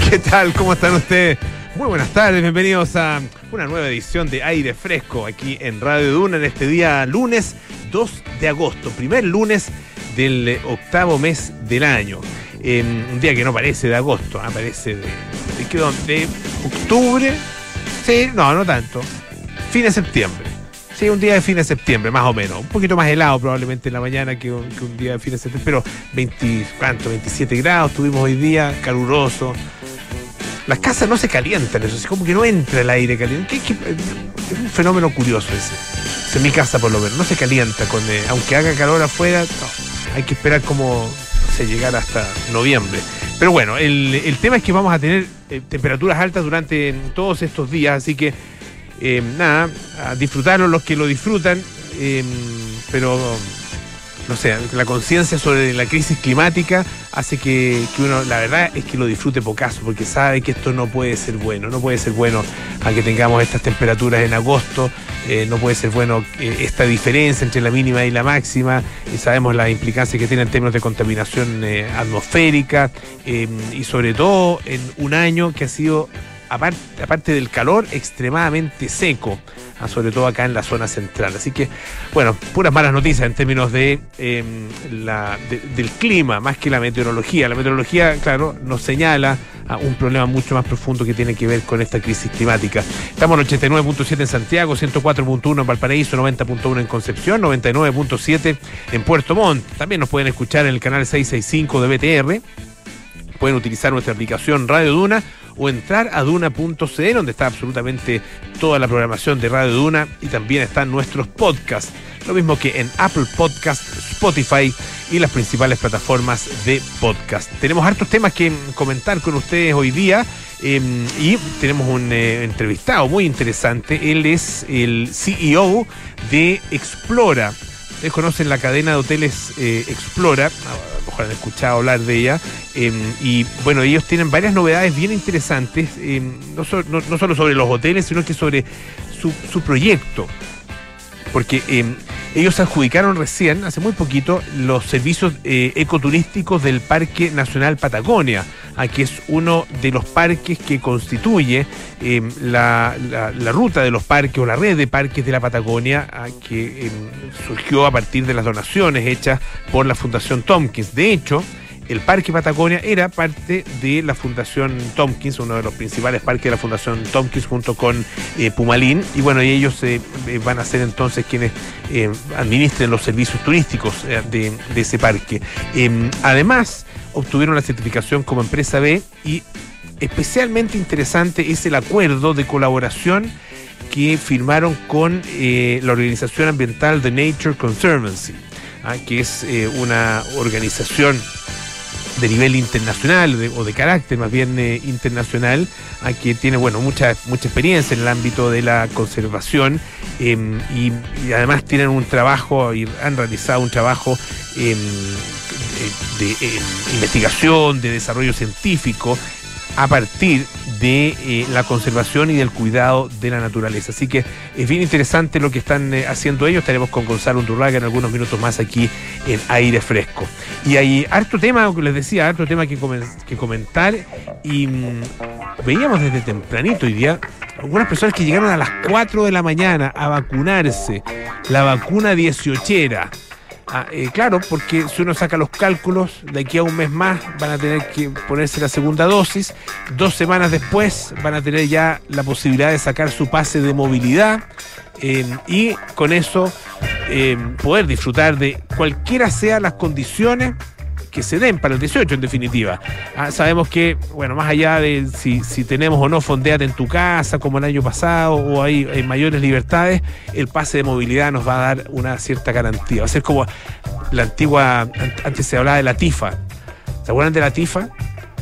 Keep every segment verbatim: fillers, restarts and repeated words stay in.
¿Qué tal? ¿Cómo están ustedes? Muy buenas tardes, bienvenidos a una nueva edición de Aire Fresco aquí en Radio Duna en este día lunes dos de agosto, primer lunes del eh, octavo mes del año. Eh, un día que no parece de agosto, ¿eh? Parece de, de, de octubre, sí, no, no tanto, fin de septiembre. Sí, un día de fin de septiembre, más o menos. Un poquito más helado probablemente en la mañana que un, que un día de fin de septiembre, pero veinte, ¿cuánto? veintisiete grados tuvimos hoy día, caluroso. Las casas no se calientan, eso es como que no entra el aire caliente. ¿Qué, qué, es un fenómeno curioso ese. Es en mi casa por lo menos, no se calienta, con, eh, aunque haga calor afuera, no, hay que esperar como, no sé, llegar hasta noviembre. Pero bueno, el, el tema es que vamos a tener eh, temperaturas altas durante todos estos días, así que Eh, nada, a disfrutarlo los que lo disfrutan, eh, pero no sé, la conciencia sobre la crisis climática hace que, que uno, la verdad es que lo disfrute pocaso, porque sabe que esto no puede ser bueno, no puede ser bueno a que tengamos estas temperaturas en agosto, eh, no puede ser bueno eh, esta diferencia entre la mínima y la máxima, y sabemos las implicancias que tiene en términos de contaminación eh, atmosférica, eh, y sobre todo en un año que ha sido, Aparte, aparte del calor, extremadamente seco, ah, sobre todo acá en la zona central. Así que, bueno, puras malas noticias en términos de, eh, la, de, del clima, más que la meteorología. La meteorología, claro, nos señala a un problema mucho más profundo que tiene que ver con esta crisis climática. Estamos en ochenta y nueve punto siete en Santiago, ciento cuatro punto uno en Valparaíso, noventa punto uno en Concepción, noventa y nueve punto siete en Puerto Montt. También nos pueden escuchar en el canal seiscientos sesenta y cinco de B T R. Pueden utilizar nuestra aplicación Radio Duna o entrar a duna punto c l, donde está absolutamente toda la programación de Radio Duna, y también están nuestros podcasts, lo mismo que en Apple Podcasts, Spotify y las principales plataformas de podcast. Tenemos hartos temas que comentar con ustedes hoy día, eh, y tenemos un eh, entrevistado muy interesante. Él es el C E O de Explora. Ustedes conocen la cadena de hoteles eh, Explora, a lo mejor han escuchado hablar de ella, eh, y bueno, ellos tienen varias novedades bien interesantes, eh, no, so, no, no solo sobre los hoteles, sino que sobre su, su proyecto, porque eh, ellos adjudicaron recién, hace muy poquito, los servicios eh, ecoturísticos del Parque Nacional Patagonia, que es uno de los parques que constituye eh, la, la, la ruta de los parques o la red de parques de la Patagonia, que eh, surgió a partir de las donaciones hechas por la Fundación Tompkins. De hecho, el Parque Patagonia era parte de la Fundación Tompkins, uno de los principales parques de la Fundación Tompkins, junto con eh, Pumalín, y bueno, y ellos eh, van a ser entonces quienes eh, administren los servicios turísticos eh, de, de ese parque. Eh, además, obtuvieron la certificación como empresa B, y especialmente interesante es el acuerdo de colaboración que firmaron con eh, la organización ambiental The Nature Conservancy, ¿ah? que es eh, una organización de nivel internacional, de, o de carácter más bien eh, internacional, a que tiene bueno mucha mucha experiencia en el ámbito de la conservación, eh, y, y además tienen un trabajo y han realizado un trabajo eh, de, de eh, investigación, de desarrollo científico a partir de eh, la conservación y del cuidado de la naturaleza. Así que es bien interesante lo que están eh, haciendo ellos. Estaremos con Gonzalo Undurraga en algunos minutos más aquí en Aire Fresco. Y hay harto tema, como les decía, harto tema que, comen que comentar. Y mmm, veíamos desde tempranito hoy día algunas personas que llegaron a las cuatro de la mañana a vacunarse, la vacuna dieciochera. Ah, eh, claro, porque si uno saca los cálculos, de aquí a un mes más van a tener que ponerse la segunda dosis, dos semanas después van a tener ya la posibilidad de sacar su pase de movilidad, eh, y con eso eh, poder disfrutar de cualquiera sean las condiciones que se den para el dieciocho, en definitiva. Ah, sabemos que, bueno, más allá de si, si tenemos o no Fondéate en tu casa, como el año pasado, o hay, hay mayores libertades, el pase de movilidad nos va a dar una cierta garantía. Va a ser como la antigua, antes se hablaba de la TIFA. ¿Se acuerdan de la TIFA?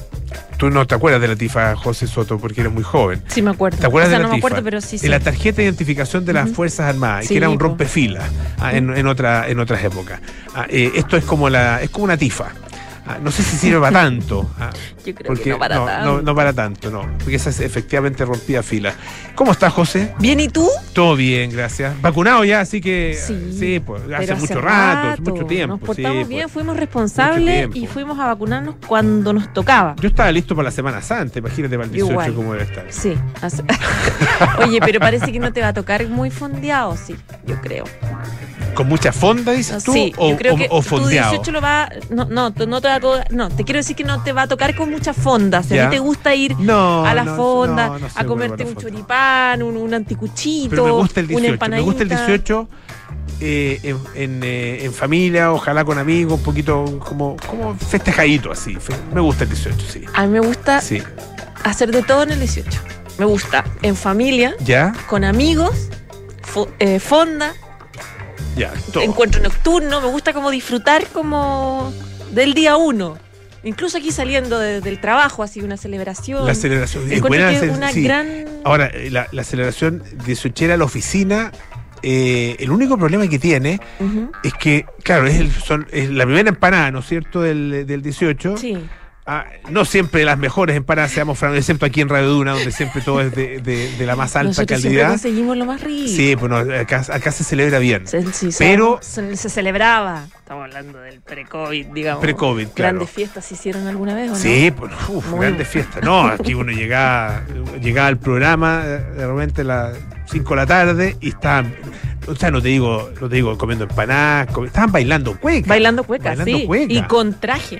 Tú no te acuerdas de la TIFA, José Soto, porque eres muy joven. Sí, me acuerdo. ¿Te acuerdas o sea, de la no TIFA? Me acuerdo, pero sí, sí. De la tarjeta de identificación de las uh-huh. Fuerzas Armadas, sí, que era un rompefilas ah, en, en, otra, en otras épocas. Ah, eh, esto es como, la, es como una TIFA. Ah, no sé si sirve para tanto. Ah. Yo creo Porque que no para no, tanto. no, no para tanto, no. Porque esa es efectivamente rompía fila. ¿Cómo estás, José? Bien, ¿y tú? Todo bien, gracias. Vacunado ya, así que Sí, sí pues hace Pero mucho rato, hace rato, mucho tiempo. Nos portamos sí, bien, pues. fuimos responsables Mucho y tiempo. fuimos a vacunarnos cuando nos tocaba. Yo estaba listo para la Semana Santa, imagínate para el dieciocho Igual. cómo debe estar. Sí. hace- Oye, pero parece que no te va a tocar muy fondeado, sí, yo creo. ¿Con mucha fonda, dices tú? Sí, o, yo creo o- que o tu fondeado? dieciocho lo va... No, no, tú no te va a tocar... No, te quiero decir que no te va a tocar con mucha fonda. Si a Ya. ti te gusta ir No, a la no, fonda, no, no soy a bueno comerte para un la fonda. choripán, un, un anticuchito, Pero me gusta el una dieciocho. Me empanadita. gusta el dieciocho eh, en, en, eh, en familia, ojalá con amigos, un poquito como, como festejadito así. Fe- Me gusta el dieciocho, sí. A mí me gusta Sí. hacer de todo en el dieciocho. Me gusta en familia, ¿Ya? con amigos, fo- eh, fonda, Ya, todo. encuentro nocturno. Me gusta como disfrutar como del día uno. Incluso aquí saliendo de- del trabajo, así una celebración. La celebración. Es Encuentro buena que la es cele- una sí. gran... Ahora, eh, la, la celebración dieciochera a la oficina, eh, el único problema que tiene Ujú. es que, claro, es, el- son, es la primera empanada, ¿no es cierto?, del, del dieciocho. Sí. Ah, no siempre las mejores empanadas, seamos francos, excepto aquí en Radio Duna, donde siempre todo es de, de- de la más alta Nosotros siempre calidad. conseguimos lo más rico. Sí, pues no, acá, acá se celebra bien. Se, sí, se- Pero- se, se celebraba. Estamos hablando del pre-COVID, digamos. Pre-COVID, claro. ¿Grandes fiestas se hicieron alguna vez o no? Sí, pues uf, Muy grandes fiestas. No, aquí uno llegaba, llegaba al programa de repente a las cinco de la tarde y estaban, o sea, no te digo, no te digo comiendo empanadas, comi- estaban bailando cueca. Bailando cueca, Bailando sí. cueca. Y con traje.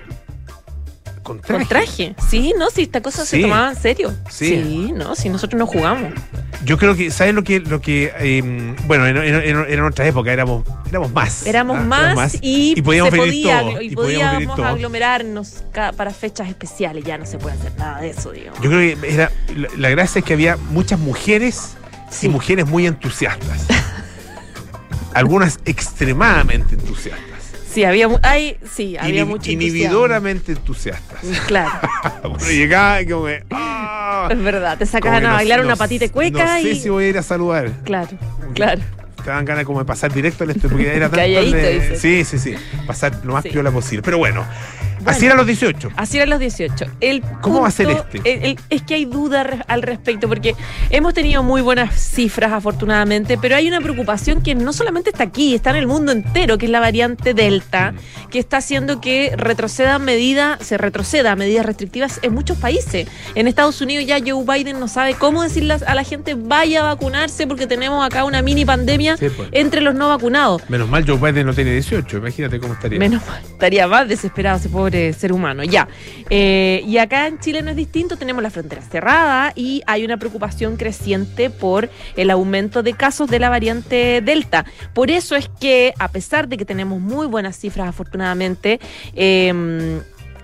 Con traje. Con traje. Sí, no, si esta cosa Sí. se tomaba en serio. Sí. Sí, no, si nosotros no jugamos. Yo creo que, ¿sabes lo que, lo que eh, bueno, en, en, en, en otra época éramos, éramos más. Éramos ¿ah? más, y, podíamos se venir podía, todos, y podíamos venir podíamos todos. aglomerarnos ca- para fechas especiales. Ya no se puede hacer nada de eso, digamos. Yo creo que era, la, la gracia es que había muchas mujeres Sí. y mujeres muy entusiastas. Algunas extremadamente entusiastas. Sí, había, mu- hay, sí, había Inhib- mucho inhibidoramente entusiastas. entusiasmo. Claro, Uno llegaba y como que, ¡ah! es verdad. Te Como sacaban que a no- bailar no- una patita de cueca No sé y... si voy a ir a saludar. Claro, claro. Te dan ganas como de pasar directo al estudio, porque era tanto Calladito, de- dices. Sí, sí, sí. Pasar lo más Sí. piola posible. Pero bueno, Bueno. así eran los dieciocho. Así eran los dieciocho. El ¿Cómo va a ser punto- este? el- el- es que hay duda re- al respecto, porque hemos tenido muy buenas cifras, afortunadamente, pero hay una preocupación que no solamente está aquí, está en el mundo entero, que es la variante Delta, que está haciendo que retrocedan medidas, se retroceda a medidas restrictivas en muchos países. En Estados Unidos ya Joe Biden no sabe cómo decirle a la gente vaya a vacunarse porque tenemos acá una mini pandemia Sí, pues. entre los no vacunados. Menos mal Joe Biden no tiene dieciocho, imagínate cómo estaría. Menos mal, estaría más desesperado ese pobre ser humano. Ya. Eh, y acá en Chile no es distinto, tenemos la frontera cerrada y hay una preocupación creciente por el aumento de casos de la variante Delta. Por eso es que, a pesar de que tenemos muy buenas cifras, afortunadamente, eh,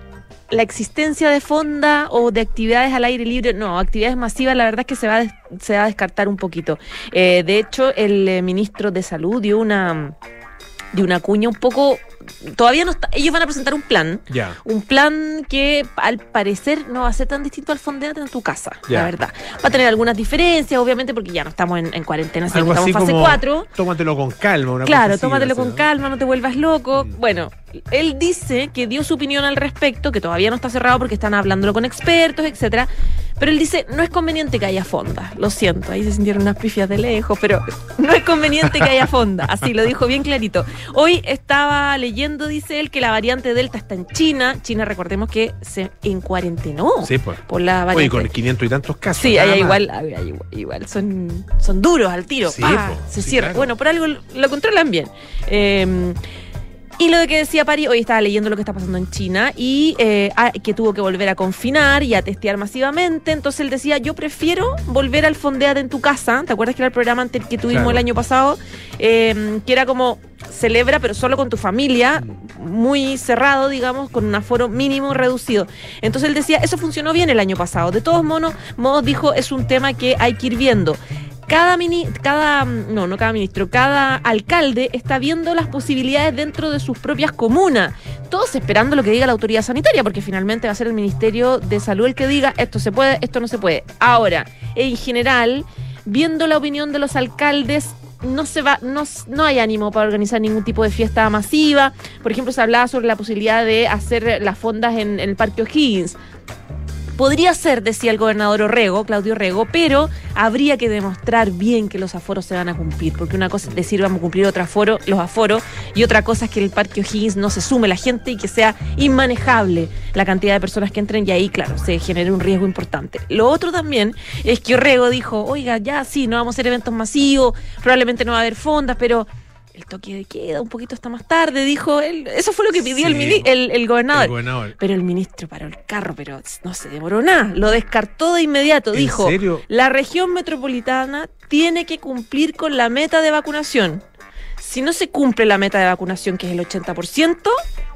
la existencia de fonda o de actividades al aire libre, no, actividades masivas, la verdad es que se va a, des- se va a descartar un poquito. Eh, de hecho, el eh, ministro de Salud dio una, dio una cuña un poco... Todavía no está... Ellos van a presentar un plan. Ya. Un plan que al parecer no va a ser tan distinto al fondeate en tu casa, Ya. la verdad. Va a tener algunas diferencias, obviamente, porque ya no estamos en, en cuarentena, sino Algo que así estamos en fase como, cuatro. tómatelo con calma. Una Claro, cosa así, tómatelo ¿no? con calma, no te vuelvas loco. Mm. Bueno, él dice que dio su opinión al respecto, que todavía no está cerrado porque están hablándolo con expertos, etcétera. Pero él dice, no es conveniente que haya fonda. Lo siento, ahí se sintieron unas pifias de lejos, pero no es conveniente que haya fonda. Así lo dijo bien clarito. Hoy estaba leyendo, dice él, que la variante Delta está en China. China, recordemos que se encuarentenó Sí, pues. por la Oye, variante. con quinientos y tantos casos. Sí, nada allá más. igual, allá igual, igual son, son duros al tiro. Sí, ¡Pah! po, se sí, cierra. claro. Bueno, por algo lo controlan bien. Eh, y lo de que decía Pari, hoy estaba leyendo lo que está pasando en China y eh, ah, que tuvo que volver a confinar y a testear masivamente. Entonces él decía, yo prefiero volver al fondeate en tu casa. ¿Te acuerdas que era el programa ante- que tuvimos Claro. el año pasado? Eh, que era como celebra, pero solo con tu familia, muy cerrado, digamos, con un aforo mínimo reducido. Entonces él decía, eso funcionó bien el año pasado. De todos modos, modos dijo, es un tema que hay que ir viendo. Cada mini, cada, no, no cada ministro, cada alcalde está viendo las posibilidades dentro de sus propias comunas. Todos esperando lo que diga la autoridad sanitaria, porque finalmente va a ser el Ministerio de Salud el que diga esto se puede, esto no se puede. Ahora, en general, viendo la opinión de los alcaldes, no se va, no, no hay ánimo para organizar ningún tipo de fiesta masiva. Por ejemplo, se hablaba sobre la posibilidad de hacer las fondas en, en el Parque O'Higgins. Podría ser, decía el gobernador Orrego, Claudio Orrego, pero habría que demostrar bien que los aforos se van a cumplir, porque una cosa es decir vamos a cumplir otro aforo, los aforos, y otra cosa es que el Parque O'Higgins no se sume la gente y que sea inmanejable la cantidad de personas que entren, y ahí, claro, se genera un riesgo importante. Lo otro también es que Orrego dijo, oiga, ya sí, no vamos a hacer eventos masivos, probablemente no va a haber fondas, pero el toque de queda un poquito hasta más tarde, dijo él. Eso fue lo que pidió sí, el, mini, el, el, gobernador. el gobernador. Pero el ministro paró el carro, pero no se demoró nada. Lo descartó de inmediato. ¿En dijo, serio? La región metropolitana tiene que cumplir con la meta de vacunación. Si no se cumple la meta de vacunación, que es el ochenta por ciento,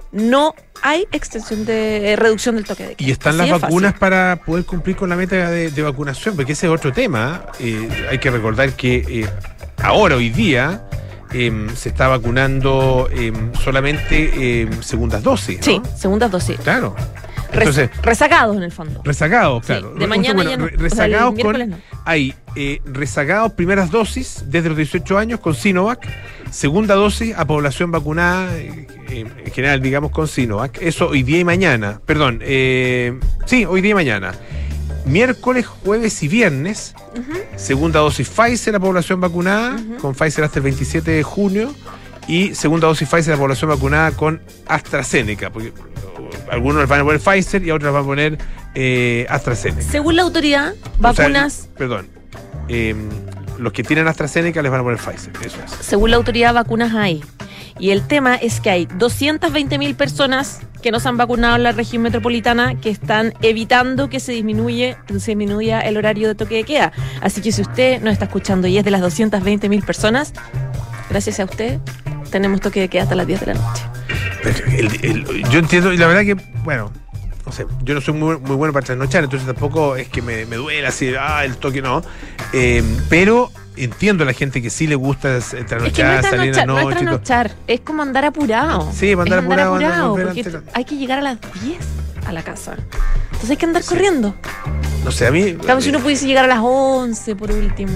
no hay extensión de eh, reducción del toque de queda. Y están Así las vacunas fácil. Para poder cumplir con la meta de, de vacunación, porque ese es otro tema. Eh, hay que recordar que eh, ahora, hoy día, Eh, se está vacunando eh, solamente eh, segundas dosis, ¿no? Sí, segundas dosis. Claro. Entonces, rezagados en el fondo. Rezagados, claro. Sí, de mañana bueno, ya no, rezagados o sea, con. No. Hay eh, rezagados primeras dosis desde los dieciocho años con Sinovac, segunda dosis a población vacunada eh, en general, digamos, con Sinovac. Eso hoy día y mañana. Perdón, eh, sí, hoy día y mañana. Miércoles, jueves y viernes, uh-huh. segunda dosis Pfizer a población vacunada, uh-huh. con Pfizer hasta el veintisiete de junio, y segunda dosis Pfizer a población vacunada con AstraZeneca, porque algunos les van a poner Pfizer y a otros les van a poner eh, AstraZeneca. Según la autoridad, vacunas... O sea, perdón, eh, los que tienen AstraZeneca les van a poner Pfizer, eso es. Según la autoridad, vacunas hay. Y el tema es que hay doscientas veinte mil personas que no se han vacunado en la región metropolitana, que están evitando que se disminuye, se disminuya el horario de toque de queda. Así que si usted nos está escuchando y es de las doscientas veinte mil personas, gracias a usted tenemos toque de queda hasta las diez de la noche. Pero el, el, yo entiendo, y la verdad que, bueno, no sé, yo no soy muy, muy bueno para trasnochar, entonces tampoco es que me, me duela así, ah, el toque no. Eh, pero entiendo a la gente que sí le gusta trasnochar, es que no es salir en la noche. No es trasnochar, es como andar apurado. Sí, andar andar apurado. apurado andar porque antes... hay que llegar a las diez a la casa. Entonces hay que andar sí. corriendo. No sé, a mí... Como si uno pudiese llegar a las once por último.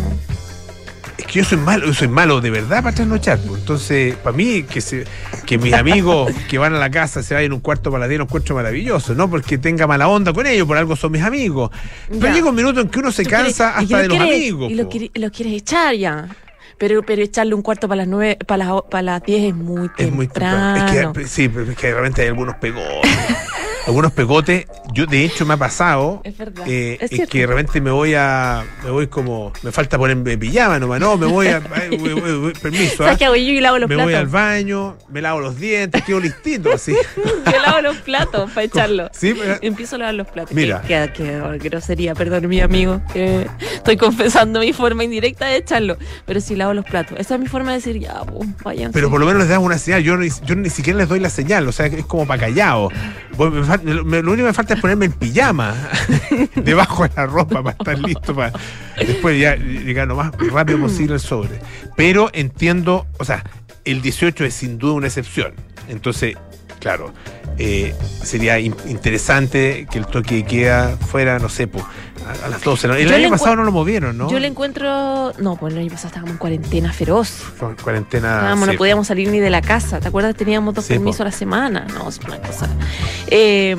Es que yo soy malo, yo soy malo de verdad para trasnochar. Pues. Entonces, para mí, que se, que mis amigos que van a la casa se vayan un cuarto para las diez, un encuentro maravilloso, no porque tenga mala onda con ellos, por algo son mis amigos. Pero ya. llega un minuto en que uno se cansa quieres, hasta de los quieres, amigos. Y lo, quiere, lo quieres echar ya. Pero, pero echarle un cuarto para las nueve, para las, para las diez es muy temprano. Es muy temprano. Es que, sí, pero es que realmente hay algunos pegotes. algunos pegotes. Yo, de hecho, me ha pasado. Es verdad. Eh, es, es que de repente me voy a. Me voy como. Me falta ponerme pijama nomás. No, me voy a. Ay, voy, voy, voy, permiso. ¿Sabes ¿eh? qué hago yo y lavo los me platos? Me voy al baño, me lavo los dientes, quedo listito así. Yo lavo los platos para echarlo. Sí, pero... Empiezo a lavar los platos. Mira. Qué, qué, qué grosería, perdón, mi amigo. Que estoy confesando mi forma indirecta de echarlo. Pero sí lavo los platos. Esa es mi forma de decir, ya, pues, vayan. Pero por lo menos les das una señal. Yo, yo ni siquiera les doy la señal. O sea, es como para callado. Me falta, me, lo único que me falta es ponerme en pijama debajo de la ropa para estar listo para después ya llegar lo más rápido posible al sobre. Pero entiendo, o sea, el dieciocho es sin duda una excepción. Entonces, claro, eh, sería in- interesante que el toque de queda fuera, no sé, pues, a, a las doce. ¿No? El yo año pasado encu- no lo movieron, ¿no? Yo le encuentro... No, pues el año pasado estábamos en cuarentena feroz. Con cuarentena. Estábamos, sí. No podíamos salir ni de la casa. ¿Te acuerdas? Teníamos dos sí, permisos po. a la semana. No, es una cosa... Eh,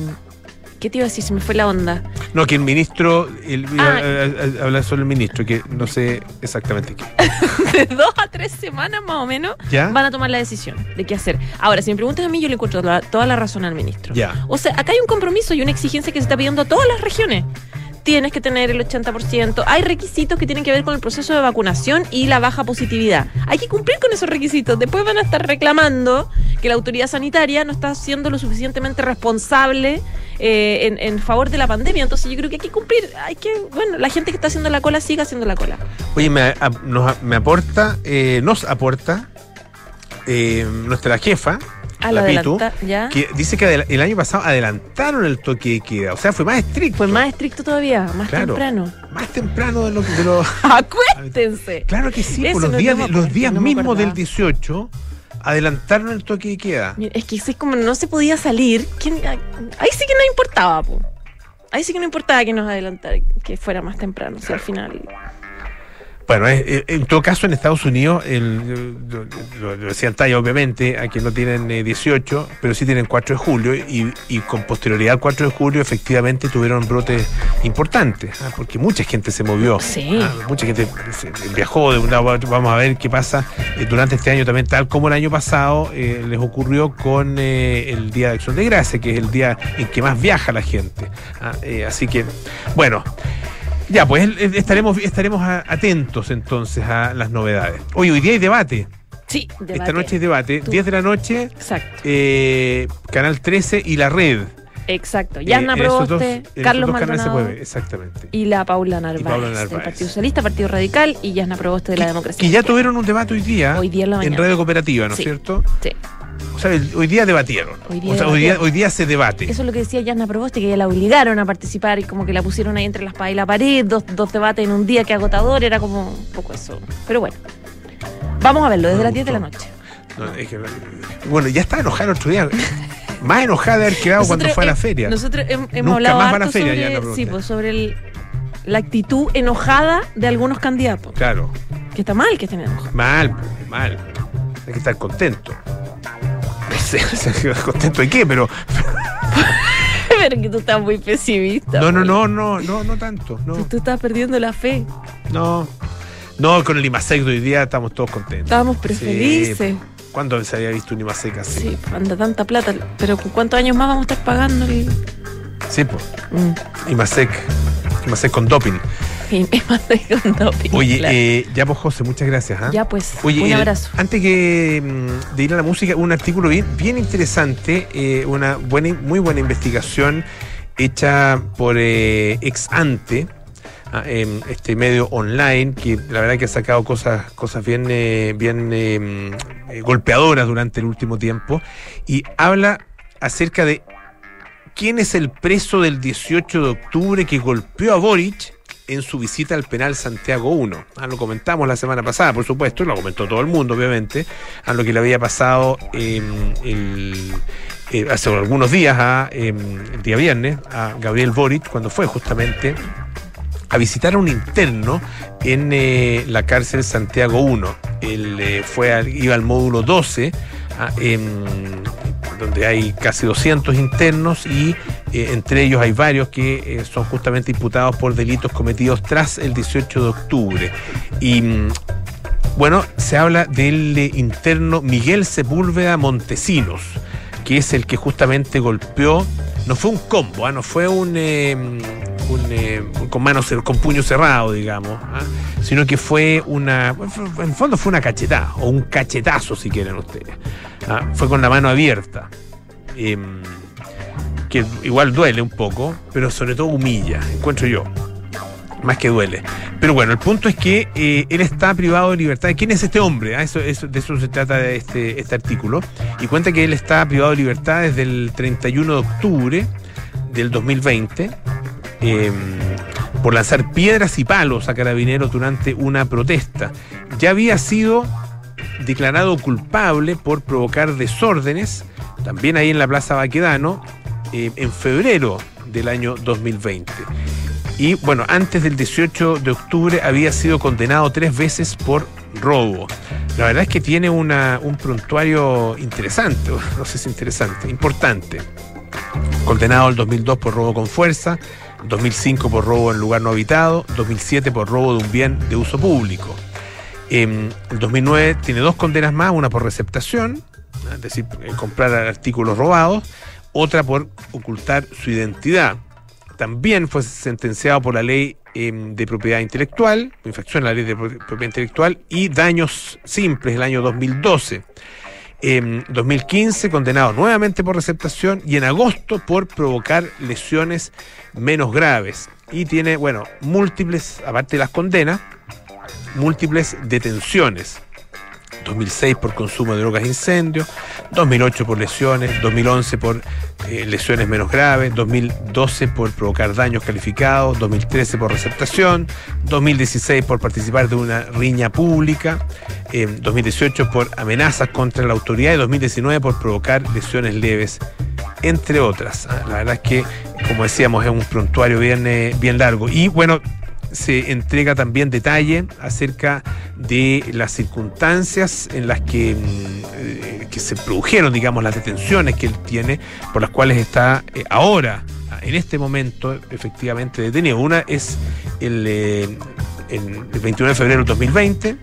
¿Qué te iba a decir? Se me fue la onda. No, que el ministro, el, Ah. a, a, a, hablar solo el ministro, que no sé exactamente qué. De dos a tres semanas más o menos ¿Ya? van a tomar la decisión de qué hacer. Ahora, si me preguntas a mí, yo le encuentro toda, toda la razón al ministro. Ya. O sea, acá hay un compromiso y una exigencia que se está pidiendo a todas las regiones. Tienes que tener el ochenta por ciento. Hay requisitos que tienen que ver con el proceso de vacunación y la baja positividad. Hay que cumplir con esos requisitos. Después van a estar reclamando que la autoridad sanitaria no está siendo lo suficientemente responsable eh, en, en favor de la pandemia. Entonces yo creo que hay que cumplir. Hay que, bueno, la gente que está haciendo la cola siga haciendo la cola. Oye, me, a, nos, me aporta, eh, nos aporta eh, nuestra jefa, A la la Pitu, adelanta, ¿ya? que dice que adel- el año pasado adelantaron el toque de queda. O sea, fue más estricto. Fue más estricto todavía, más Claro. temprano. Más temprano de lo de lo... ¡Acuéstense! Claro que sí, Eso por los no días, te de- me los acuerdo, días no me mismos acordaba. del dieciocho adelantaron el toque de queda. Mira, es que si como no se podía salir, ¿quién- ahí sí que no importaba, po. Ahí sí que no importaba que nos adelantara, que fuera más temprano, si al final... Bueno, eh, en todo caso en Estados Unidos, el, lo, lo, lo decían talla obviamente, a que no tienen eh, dieciocho, pero sí tienen cuatro de julio y, y con posterioridad al cuatro de julio efectivamente tuvieron brotes importantes, ¿ah? Porque mucha gente se movió, sí. ¿ah? Mucha gente se, viajó de un lado a otro. Vamos a ver qué pasa eh, durante este año también, tal como el año pasado eh, les ocurrió con eh, el Día de Acción de Gracias, que es el día en que más viaja la gente, ¿ah? Eh, así que, bueno... Ya, pues estaremos estaremos atentos entonces a las novedades. Hoy, hoy día hay debate. Sí, debate. Esta noche hay debate. Tú. diez de la noche. Exacto. Eh, Canal trece y La Red. Exacto. Yasna eh, Proboste, Carlos Maldonado. Puede, exactamente. Y la Paula Narváez, y Paula Narváez del Partido Socialista, Partido Radical, y Yasna Proboste de la Democracia. Que ya tuvieron un debate hoy día. Hoy día en la mañana. En Radio Cooperativa, ¿no es sí. cierto? Sí. O sea, el, hoy día debatieron. Hoy día, o sea, hoy día, hoy día se debate. Eso es lo que decía Yasna Proboste, que ya la obligaron a participar y como que la pusieron ahí entre la espada y la pared, dos, dos debates en un día, que agotador, era como un poco eso. Pero bueno, vamos a verlo desde Me las diez de la gustó. noche. No, es que, bueno, ya estaba enojada el otro día. Más enojada de haber quedado nosotros, cuando fue a la feria. Nosotros hemos Nunca hablado más va a la harto feria, sobre, ya la sí, pues, sobre el, la actitud enojada de algunos candidatos. Claro. Que está mal que estén enojados. Mal, mal. Hay que estar contento. ¿Contento de qué? Pero... Pero que tú estás muy pesimista. No, no, no, no, no, no tanto. No. Tú, tú estás perdiendo la fe. No. No, con el IMASEC de hoy día estamos todos contentos. Estábamos pero sí. felices. ¿Cuándo se había visto un IMASEC así? Sí, anda tanta plata. Pero ¿con cuántos años más vamos a estar pagando? El... Sí, pues. Mm. IMASEC. IMASEC con doping. IMASEC con doping. Oye, claro. eh, ya pues, José, muchas gracias. ¿eh? Ya pues, Oye, un el, abrazo. Antes que de ir a la música, un artículo bien, bien interesante, eh, una buena, muy buena investigación hecha por eh, Ex Ante, eh, este medio online, que la verdad que ha sacado cosas, cosas bien, eh, bien eh, golpeadoras durante el último tiempo, y habla acerca de quién es el preso del dieciocho de octubre que golpeó a Boric en su visita al penal Santiago uno. Ah, lo comentamos la semana pasada, por supuesto, lo comentó todo el mundo, obviamente, a lo que le había pasado eh, el, eh, hace algunos días, a, eh, el día viernes, a Gabriel Boric, cuando fue justamente a visitar a un interno en eh, la cárcel Santiago uno. Él eh, fue al, iba al módulo doce, a, eh, donde hay casi doscientos internos y eh, entre ellos hay varios que eh, son justamente imputados por delitos cometidos tras el dieciocho de octubre. Y bueno, se habla del eh, interno Miguel Sepúlveda Montesinos, que es el que justamente golpeó, no fue un combo, ¿eh? no fue un, eh, un eh, con manos con puño cerrado, digamos, ¿eh? sino que fue una, en el fondo fue una cachetada, o un cachetazo si quieren ustedes. ¿eh? Fue con la mano abierta, eh, que igual duele un poco, pero sobre todo humilla, encuentro yo, más que duele. Pero bueno, el punto es que eh, él está privado de libertad. ¿Quién es este hombre? Ah, eso, eso, de eso se trata de este, este artículo. Y cuenta que él está privado de libertad desde el treinta y uno de octubre del dos mil veinte eh, por lanzar piedras y palos a carabineros durante una protesta. Ya había sido declarado culpable por provocar desórdenes, también ahí en la Plaza Baquedano, eh, en febrero del año dos mil veinte. Y bueno, antes del dieciocho de octubre había sido condenado tres veces por robo. La verdad es que tiene una, un prontuario interesante, no sé si interesante, importante. Condenado el dos mil dos por robo con fuerza, dos mil cinco por robo en lugar no habitado, dos mil siete por robo de un bien de uso público. En el dos mil nueve tiene dos condenas más, una por receptación, es decir, comprar artículos robados, otra por ocultar su identidad. También fue sentenciado por la ley eh, de propiedad intelectual, infracción a la ley de propiedad intelectual y daños simples el año dos mil doce. En dos mil quince condenado nuevamente por receptación y en agosto por provocar lesiones menos graves. Y tiene, bueno, múltiples, aparte de las condenas, múltiples detenciones. dos mil seis por consumo de drogas e incendios, dos mil ocho por lesiones, dos mil once por eh, lesiones menos graves, dos mil doce por provocar daños calificados, dos mil trece por receptación, dos mil dieciséis por participar de una riña pública, eh, dos mil dieciocho por amenazas contra la autoridad y dos mil diecinueve por provocar lesiones leves, entre otras. La verdad es que, como decíamos, es un prontuario bien, eh, bien largo. Y bueno, se entrega también detalle acerca de las circunstancias en las que, eh, que se produjeron, digamos, las detenciones que él tiene, por las cuales está eh, ahora, en este momento, efectivamente detenido. Una es el, eh, el veintiuno de febrero del dos mil veinte,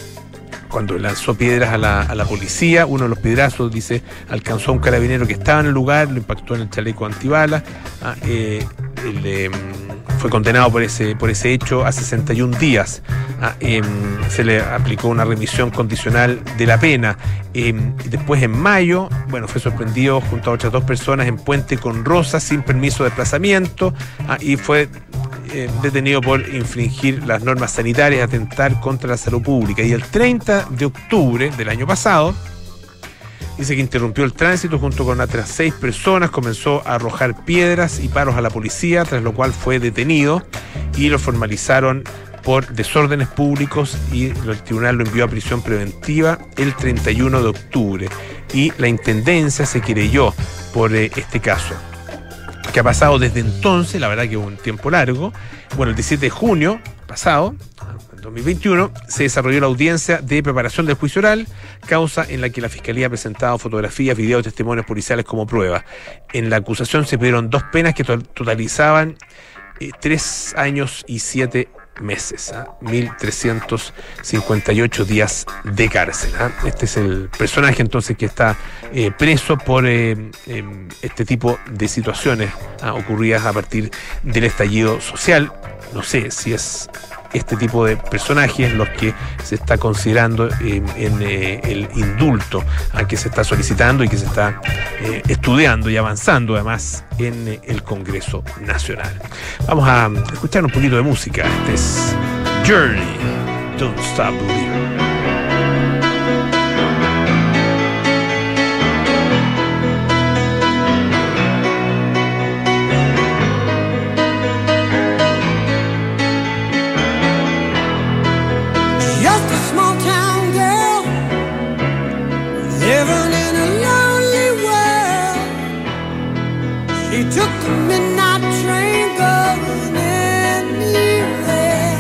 cuando lanzó piedras a la, a la policía. Uno de los piedrazos, dice, alcanzó a un carabinero que estaba en el lugar, lo impactó en el chaleco antibalas. Ah, eh, el, eh, fue condenado por ese, por ese hecho a sesenta y un días. Ah, eh, se le aplicó una remisión condicional de la pena. Eh, después, en mayo, bueno, fue sorprendido junto a otras dos personas en Puente con Rosas sin permiso de desplazamiento, ah, y fue eh, detenido por infringir las normas sanitarias, atentar contra la salud pública. Y el treinta de octubre del año pasado, dice que interrumpió el tránsito junto con otras seis personas, comenzó a arrojar piedras y palos a la policía, tras lo cual fue detenido y lo formalizaron por desórdenes públicos, y el tribunal lo envió a prisión preventiva el treinta y uno de octubre. Y la intendencia se querelló por eh, este caso, que ha pasado desde entonces, la verdad que un tiempo largo. Bueno, el diecisiete de junio pasado, dos mil veintiuno, se desarrolló la audiencia de preparación del juicio oral, causa en la que la Fiscalía ha presentado fotografías, videos y testimonios policiales como prueba. En la acusación se pidieron dos penas que to- totalizaban eh, tres años y siete meses, ¿eh? mil trescientos cincuenta y ocho días de cárcel. ¿eh? Este es el personaje entonces que está eh, preso por eh, eh, este tipo de situaciones ¿eh? ocurridas a partir del estallido social. No sé si es este tipo de personajes los que se está considerando eh, en eh, el indulto a que se está solicitando y que se está eh, estudiando y avanzando además en eh, el Congreso Nacional. Vamos a escuchar un poquito de música. Este es Journey, Don't Stop Believing. Living in a lonely world, she took the midnight train going anywhere.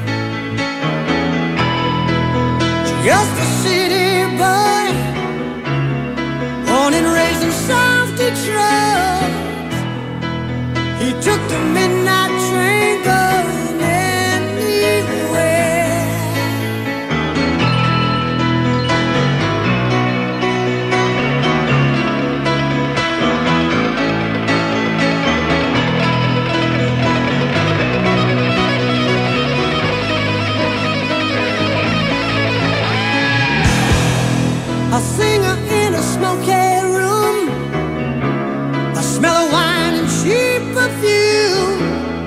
Just a city boy, born and raised in South Detroit. He took the midnight train going anywhere. A singer in a smoky room, the smell of wine and cheap perfume.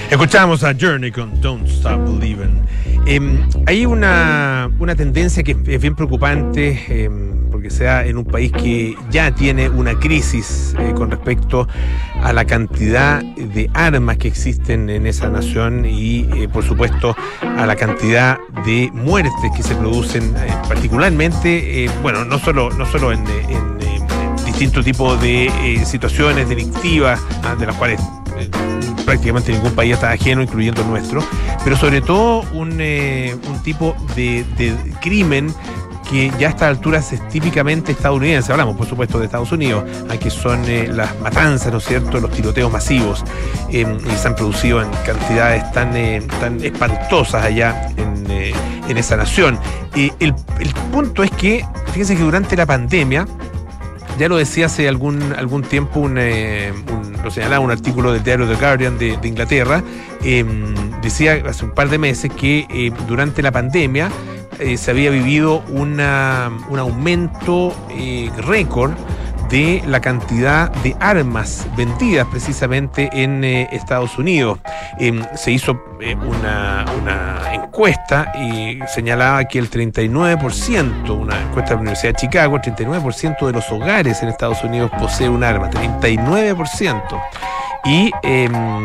Escuchamos a Journey con Don't Stop Believing. Eh, hay una, una tendencia que es bien preocupante, eh, porque se da en un país que ya tiene una crisis eh, con respecto a la cantidad de armas que existen en esa nación y, eh, por supuesto, a la cantidad de muertes que se producen, eh, particularmente, eh, bueno, no solo, no solo en, en, en distintos tipos de eh, situaciones delictivas, ah, de las cuales eh, prácticamente ningún país está ajeno, incluyendo el nuestro, pero sobre todo un, eh, un tipo de, de crimen que ya a estas alturas es típicamente estadounidense. Hablamos, por supuesto, de Estados Unidos, que son eh, las matanzas, ¿no es cierto?, los tiroteos masivos, eh, y se han producido en cantidades tan, eh, tan espantosas allá en, eh, en esa nación. Eh, el, el punto es que, fíjense que durante la pandemia, ya lo decía hace algún, algún tiempo, un, eh, un, lo señalaba un artículo del diario The Guardian de, de Inglaterra, eh, decía hace un par de meses que eh, durante la pandemia eh, se había vivido una, un aumento eh, récord de la cantidad de armas vendidas precisamente en eh, Estados Unidos. Eh, se hizo eh, una, una encuesta y señalaba que el treinta y nueve por ciento, una encuesta de la Universidad de Chicago, el treinta y nueve por ciento de los hogares en Estados Unidos posee un arma, treinta y nueve por ciento. Y, eh,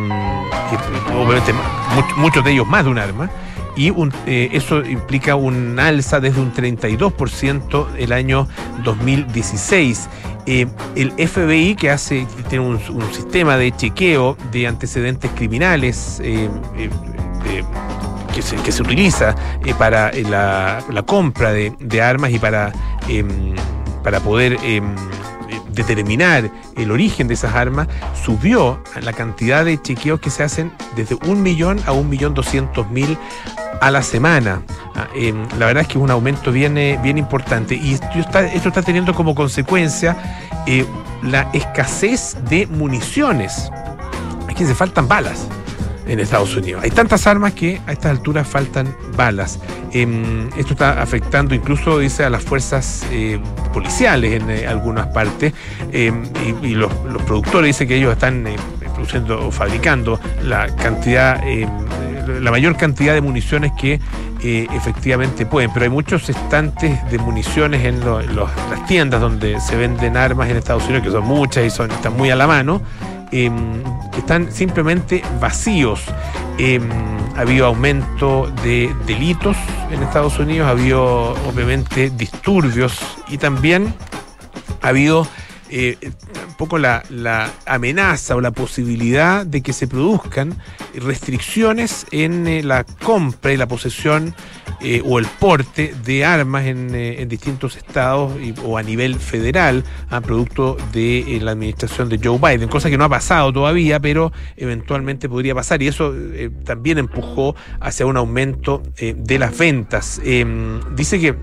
y obviamente much, muchos de ellos más de un arma. Y un, eh, eso implica un alza desde un treinta y dos por ciento el año dos mil dieciséis. Eh, el F B I, que hace tiene un, un sistema de chequeo de antecedentes criminales eh, eh, eh, que, se, que se utiliza eh, para eh, la, la compra de, de armas y para, eh, para poder eh, determinar el origen de esas armas, subió la cantidad de chequeos que se hacen desde un millón a un millón doscientos mil a la semana. Eh, la verdad es que es un aumento bien, eh, bien importante, y esto está, esto está teniendo como consecuencia eh, la escasez de municiones. Es que se faltan balas en Estados Unidos. Hay tantas armas que a estas alturas faltan balas. Eh, esto está afectando incluso, dice, a las fuerzas eh, policiales en eh, algunas partes, eh, y, y los, los productores dicen que ellos están eh, produciendo o fabricando la cantidad, eh, la mayor cantidad de municiones que eh, efectivamente pueden, pero hay muchos estantes de municiones en, lo, en los, las tiendas donde se venden armas en Estados Unidos, que son muchas y son, están muy a la mano, eh, que están simplemente vacíos. Eh, ha habido aumento de delitos en Estados Unidos, ha habido obviamente disturbios, y también ha habido Eh, un poco la, la amenaza o la posibilidad de que se produzcan restricciones en eh, la compra y la posesión eh, o el porte de armas en, eh, en distintos estados y, o a nivel federal, a producto de eh, la administración de Joe Biden, cosa que no ha pasado todavía, pero eventualmente podría pasar, y eso eh, también empujó hacia un aumento eh, de las ventas. Eh, dice que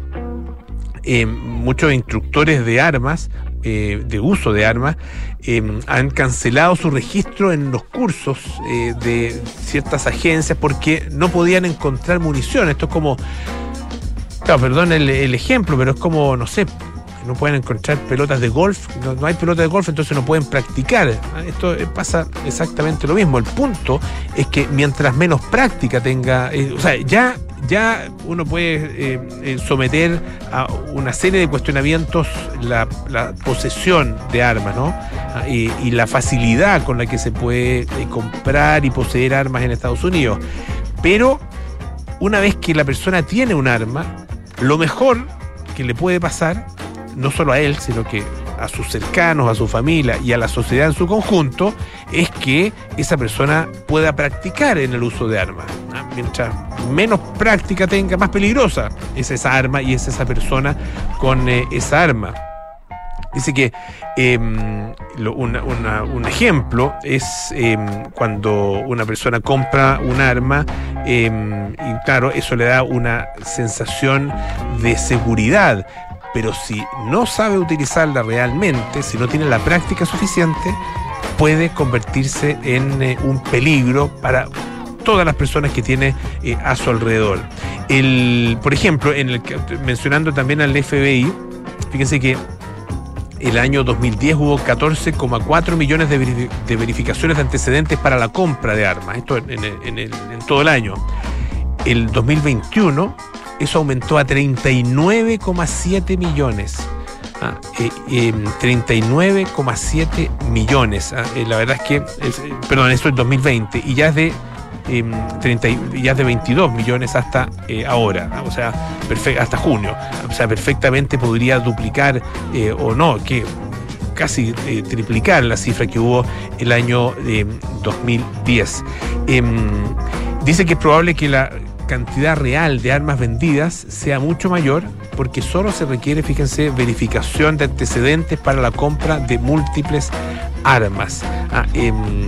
eh, muchos instructores de armas, Eh, de uso de armas, eh, han cancelado su registro en los cursos eh, de ciertas agencias porque no podían encontrar munición. Esto es como, claro, perdón el, el ejemplo, pero es como, no sé, no pueden encontrar pelotas de golf, no, no hay pelotas de golf, entonces no pueden practicar. Esto pasa exactamente lo mismo. El punto es que mientras menos práctica tenga, eh, o sea, ya ya uno puede eh, eh, someter a una serie de cuestionamientos la, la posesión de armas, ¿no? Y, y la facilidad con la que se puede eh, comprar y poseer armas en Estados Unidos. Pero una vez que la persona tiene un arma, lo mejor que le puede pasar, no solo a él, sino que a sus cercanos, a su familia y a la sociedad en su conjunto, es que esa persona pueda practicar en el uso de armas. Mientras menos práctica tenga, más peligrosa es esa arma y es esa persona con eh, esa arma. Dice que eh, lo, una, una, un ejemplo es eh, cuando una persona compra un arma eh, y claro, eso le da una sensación de seguridad, pero si no sabe utilizarla realmente, si no tiene la práctica suficiente, puede convertirse en eh, un peligro para todas las personas que tiene eh, a su alrededor. El, por ejemplo, en el, mencionando también al F B I, fíjense que el año dos mil diez hubo catorce coma cuatro millones de, verif- de verificaciones de antecedentes para la compra de armas, esto en, en, en, el, en todo el año. El dos mil veintiuno eso aumentó a treinta y nueve coma siete millones. Ah, eh, eh, treinta y nueve coma siete millones. Ah, eh, la verdad es que, es, eh, perdón, eso es dos mil veinte y ya es de eh, treinta, ya es de veintidós millones hasta eh, ahora, ah, o sea, perfe- hasta junio. O sea, perfectamente podría duplicar eh, o no, que casi eh, triplicar la cifra que hubo el año eh, dos mil diez. Eh, dice que es probable que la cantidad real de armas vendidas sea mucho mayor porque solo se requiere, fíjense, verificación de antecedentes para la compra de múltiples armas. Ah, eh,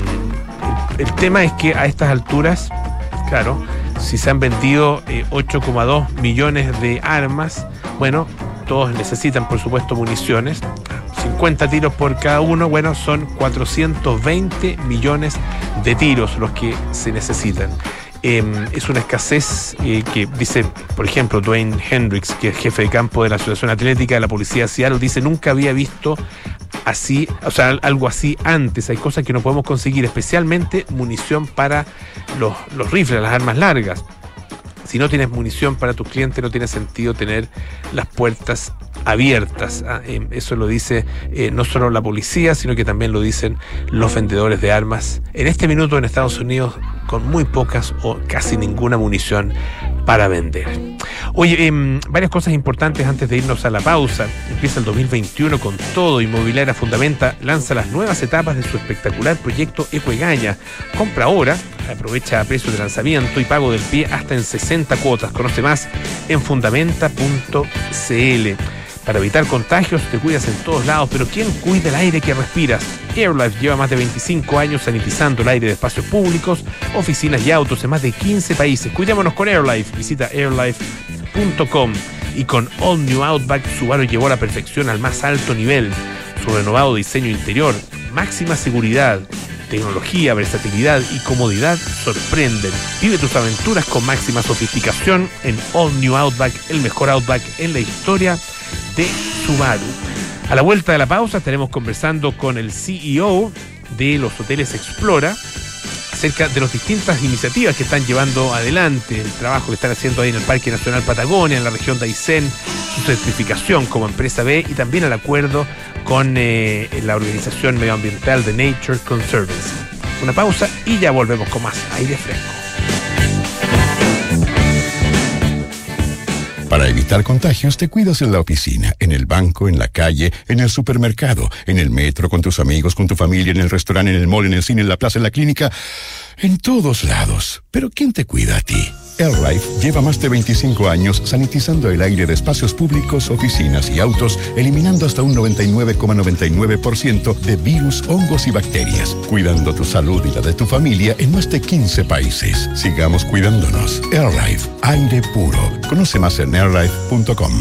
el, el tema es que a estas alturas, claro, si se han vendido eh, ocho coma dos millones de armas, bueno, todos necesitan, por supuesto, municiones. cincuenta tiros por cada uno, bueno, son cuatrocientos veinte millones de tiros los que se necesitan. Eh, es una escasez eh, que dice, por ejemplo, Dwayne Hendricks, que es jefe de campo de la Asociación Atlética de la Policía de Seattle, dice, nunca había visto así, o sea, algo así antes. Hay cosas que no podemos conseguir, especialmente munición para los, los rifles, las armas largas. Si no tienes munición para tus clientes, no tiene sentido tener las puertas abiertas. Ah, eh, eso lo dice eh, no solo la policía, sino que también lo dicen los vendedores de armas. En este minuto en Estados Unidos, con muy pocas o casi ninguna munición para vender. Oye, eh, varias cosas importantes antes de irnos a la pausa. Empieza el dos mil veintiuno con todo. Inmobiliaria Fundamenta lanza las nuevas etapas de su espectacular proyecto Ecoegaña. Compra ahora, aprovecha a precio de lanzamiento y pago del pie hasta en sesenta cuotas. Conoce más en fundamenta punto c l. Para evitar contagios, te cuidas en todos lados, pero ¿quién cuida el aire que respiras? AirLife lleva más de veinticinco años sanitizando el aire de espacios públicos, oficinas y autos en más de quince países. Cuidémonos con AirLife. Visita airlife punto com. Y con All New Outback, Subaru llevó la perfección al más alto nivel. Su renovado diseño interior, máxima seguridad, tecnología, versatilidad y comodidad sorprenden. Vive tus aventuras con máxima sofisticación en All New Outback, el mejor Outback en la historia de Subaru. A la vuelta de la pausa estaremos conversando con el C E O de los hoteles Explora acerca de las distintas iniciativas que están llevando adelante, el trabajo que están haciendo ahí en el Parque Nacional Patagonia, en la región de Aysén, su certificación como empresa B y también el acuerdo con eh, la organización medioambiental de Nature Conservancy. Una pausa y ya volvemos con más aire fresco. Para evitar contagios, te cuidas en la oficina, en el banco, en la calle, en el supermercado, en el metro, con tus amigos, con tu familia, en el restaurante, en el mall, en el cine, en la plaza, en la clínica, en todos lados. Pero ¿quién te cuida a ti? AirLife lleva más de veinticinco años sanitizando el aire de espacios públicos, oficinas y autos, eliminando hasta un noventa y nueve coma noventa y nueve por ciento de virus, hongos y bacterias, cuidando tu salud y la de tu familia en más de quince países. Sigamos cuidándonos. AirLife, aire puro. Conoce más en airlife punto com.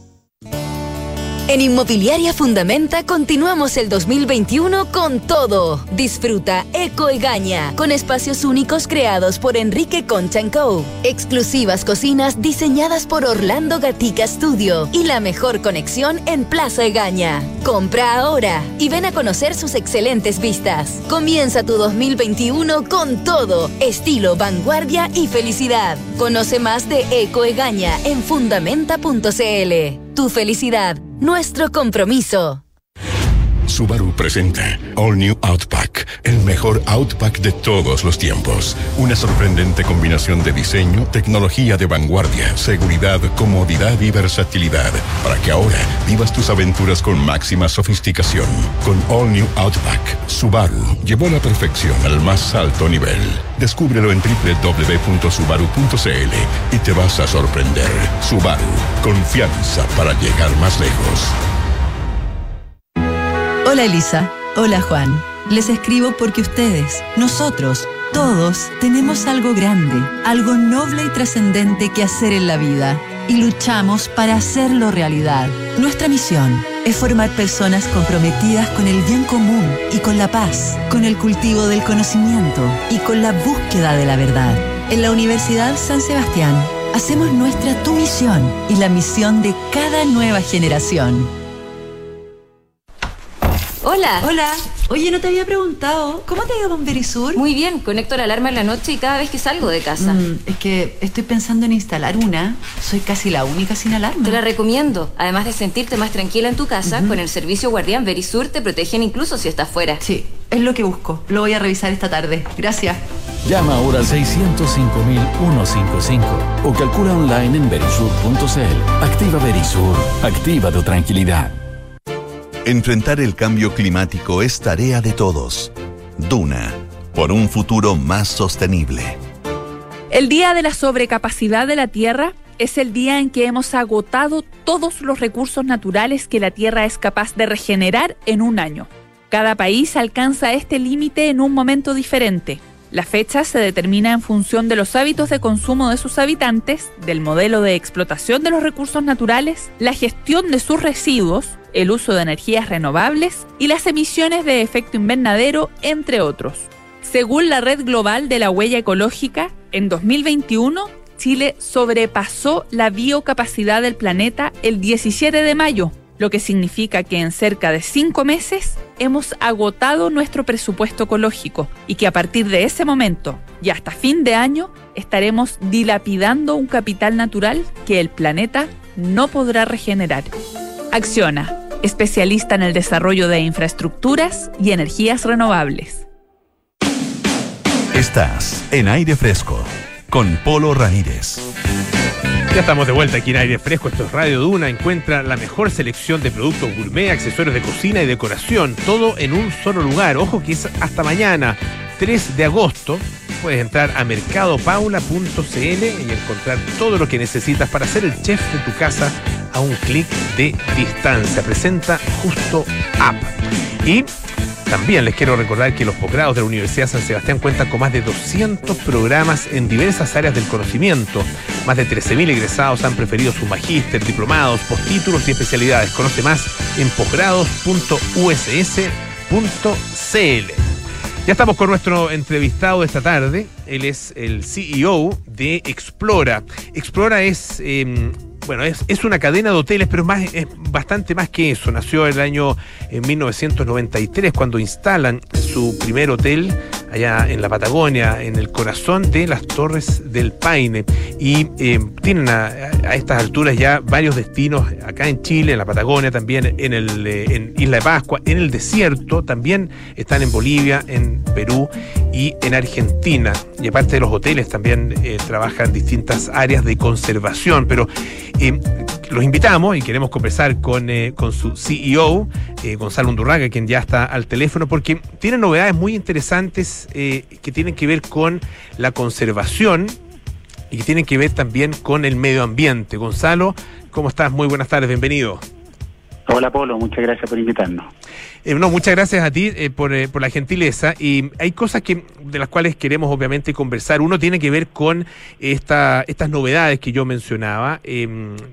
En Inmobiliaria Fundamenta continuamos el dos mil veintiuno con todo. Disfruta Ecoegaña, con espacios únicos creados por Enrique Concha and Co. Exclusivas cocinas diseñadas por Orlando Gatica Studio y la mejor conexión en Plaza Egaña. Compra ahora y ven a conocer sus excelentes vistas. Comienza tu dos mil veintiuno con todo, estilo, vanguardia y felicidad. Conoce más de Ecoegaña en fundamenta punto c l. Tu felicidad, nuestro compromiso. Subaru presenta All New Outback, el mejor Outback de todos los tiempos. Una sorprendente combinación de diseño, tecnología de vanguardia, seguridad, comodidad y versatilidad, para que ahora vivas tus aventuras con máxima sofisticación. Con All New Outback, Subaru llevó la perfección al más alto nivel. Descúbrelo en doble u doble u doble u punto subaru punto c l y te vas a sorprender. Subaru, confianza para llegar más lejos. Hola Elisa, hola Juan. Les escribo porque ustedes, nosotros, todos tenemos algo grande, algo noble y trascendente que hacer en la vida. Y luchamos para hacerlo realidad. Nuestra misión es formar personas comprometidas con el bien común y con la paz, con el cultivo del conocimiento y con la búsqueda de la verdad. En la Universidad San Sebastián hacemos nuestra tu misión y la misión de cada nueva generación. Hola. Hola. Oye, no te había preguntado, ¿cómo te ha ido con Verisur? Muy bien, conecto la alarma en la noche y cada vez que salgo de casa. Mm, es que estoy pensando en instalar una. Soy casi la única sin alarma. Te la recomiendo. Además de sentirte más tranquila en tu casa, uh-huh. con el servicio Guardián Verisur te protegen incluso si estás fuera. Sí, es lo que busco. Lo voy a revisar esta tarde. Gracias. Llama ahora al seiscientos cinco mil ciento cincuenta y cinco o calcula online en verisur punto c l. Activa Verisur. Activa tu tranquilidad. Enfrentar el cambio climático es tarea de todos. Duna, por un futuro más sostenible. El día de la sobrecapacidad de la Tierra es el día en que hemos agotado todos los recursos naturales que la Tierra es capaz de regenerar en un año. Cada país alcanza este límite en un momento diferente. La fecha se determina en función de los hábitos de consumo de sus habitantes, del modelo de explotación de los recursos naturales, la gestión de sus residuos, el uso de energías renovables y las emisiones de efecto invernadero, entre otros. Según la Red Global de la Huella Ecológica, en dos mil veintiuno, Chile sobrepasó la biocapacidad del planeta el diecisiete de mayo, lo que significa que en cerca de cinco meses hemos agotado nuestro presupuesto ecológico y que a partir de ese momento y hasta fin de año estaremos dilapidando un capital natural que el planeta no podrá regenerar. Acciona, especialista en el desarrollo de infraestructuras y energías renovables. Estás en Aire Fresco con Polo Ramírez. Ya estamos de vuelta aquí en Aire Fresco, esto es Radio Duna. Encuentra la mejor selección de productos gourmet, accesorios de cocina y decoración, todo en un solo lugar. Ojo que es hasta mañana, tres de agosto. Puedes entrar a mercado paula punto c l y encontrar todo lo que necesitas para ser el chef de tu casa a un clic de distancia. Presenta Justo App. Y también les quiero recordar que los posgrados de la Universidad San Sebastián cuentan con más de doscientos programas en diversas áreas del conocimiento. Más de trece mil egresados han preferido su magíster, diplomados, postítulos y especialidades. Conoce más en posgrados punto u s s punto c l. Ya estamos con nuestro entrevistado de esta tarde. Él es el C E O de Explora. Explora es... Eh, Bueno, es, es una cadena de hoteles, pero más, es bastante más que eso. Nació el año en mil novecientos noventa y tres, cuando instalan su primer hotel allá en la Patagonia, en el corazón de las Torres del Paine. Y eh, tienen a, a estas alturas ya varios destinos acá en Chile, en la Patagonia, también en, el, eh, en Isla de Pascua, en el desierto. También están en Bolivia, en Perú y en Argentina. Y aparte de los hoteles, también eh, trabajan distintas áreas de conservación. Pero Eh, los invitamos y queremos conversar con, eh, con su C E O, eh, Gonzalo Undurraga, quien ya está al teléfono, porque tiene novedades muy interesantes eh, que tienen que ver con la conservación y que tienen que ver también con el medio ambiente. Gonzalo, ¿cómo estás? Muy buenas tardes, bienvenido. Hola, Polo, muchas gracias por invitarnos. Eh, no, muchas gracias a ti eh, por, eh, por la gentileza. Y hay cosas que de las cuales queremos obviamente conversar. Uno tiene que ver con esta, estas novedades que yo mencionaba, eh,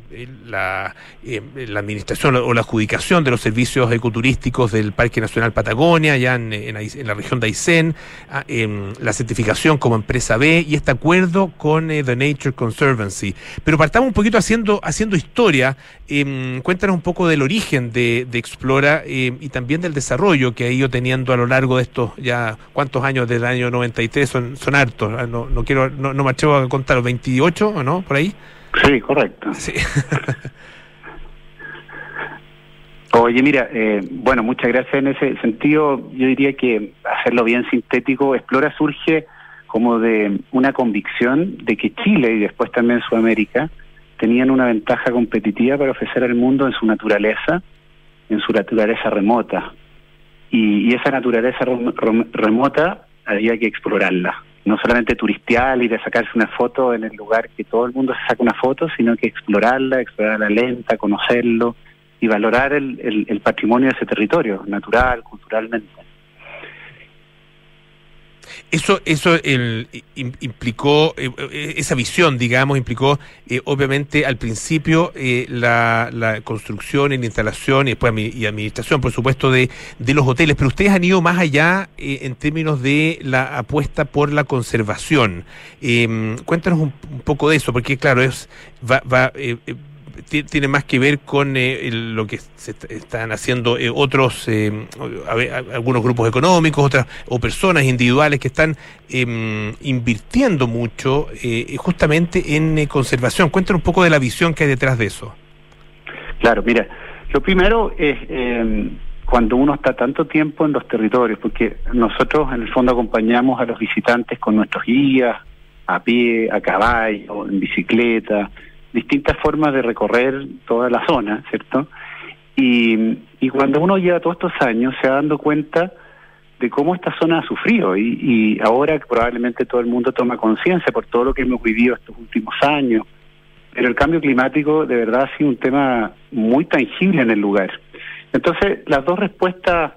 la, eh, la administración o la adjudicación de los servicios ecoturísticos del Parque Nacional Patagonia, allá en, en, en la región de Aysén, eh, la certificación como empresa B y este acuerdo con eh, The Nature Conservancy. Pero partamos un poquito haciendo, haciendo historia. Eh, cuéntanos un poco del origen de, de Explora eh, y también del desarrollo que ha ido teniendo a lo largo de estos ya cuántos años, desde el año noventa y tres, son, son hartos, no, no quiero, no, no me atrevo a contar, los veintiocho o no, por ahí. Sí, correcto. Sí. Oye, mira, eh, bueno, muchas gracias en ese sentido. Yo diría que hacerlo bien sintético, Explora surge como de una convicción de que Chile y después también Sudamérica tenían una ventaja competitiva para ofrecer al mundo en su naturaleza, en su naturaleza remota. Y, y esa naturaleza rem, rem, remota había que explorarla. No solamente turistear y de sacarse una foto en el lugar que todo el mundo se saca una foto, sino que explorarla, explorarla lenta, conocerlo y valorar el, el, el patrimonio de ese territorio, natural, culturalmente. Eso, eso el, implicó, eh, esa visión, digamos, implicó eh, obviamente al principio eh, la, la construcción y la instalación y después y administración, por supuesto, de, de los hoteles, pero ustedes han ido más allá eh, en términos de la apuesta por la conservación. Eh, cuéntanos un, un poco de eso, porque claro, es va, va eh, t- tiene más que ver con eh, el, lo que se est- están haciendo eh, otros, eh, a ver, a- algunos grupos económicos, otras o personas individuales que están eh, invirtiendo mucho eh, justamente en eh, conservación. Cuéntanos un poco de la visión que hay detrás de eso. Claro, mira, lo primero es eh, cuando uno está tanto tiempo en los territorios, porque nosotros en el fondo acompañamos a los visitantes con nuestros guías, a pie, a caballo, en bicicleta, distintas formas de recorrer toda la zona, ¿cierto? Y, y cuando uno lleva todos estos años se va dando cuenta de cómo esta zona ha sufrido y, y ahora probablemente todo el mundo toma conciencia por todo lo que hemos vivido estos últimos años. Pero el cambio climático de verdad ha sido un tema muy tangible en el lugar. Entonces, las dos respuestas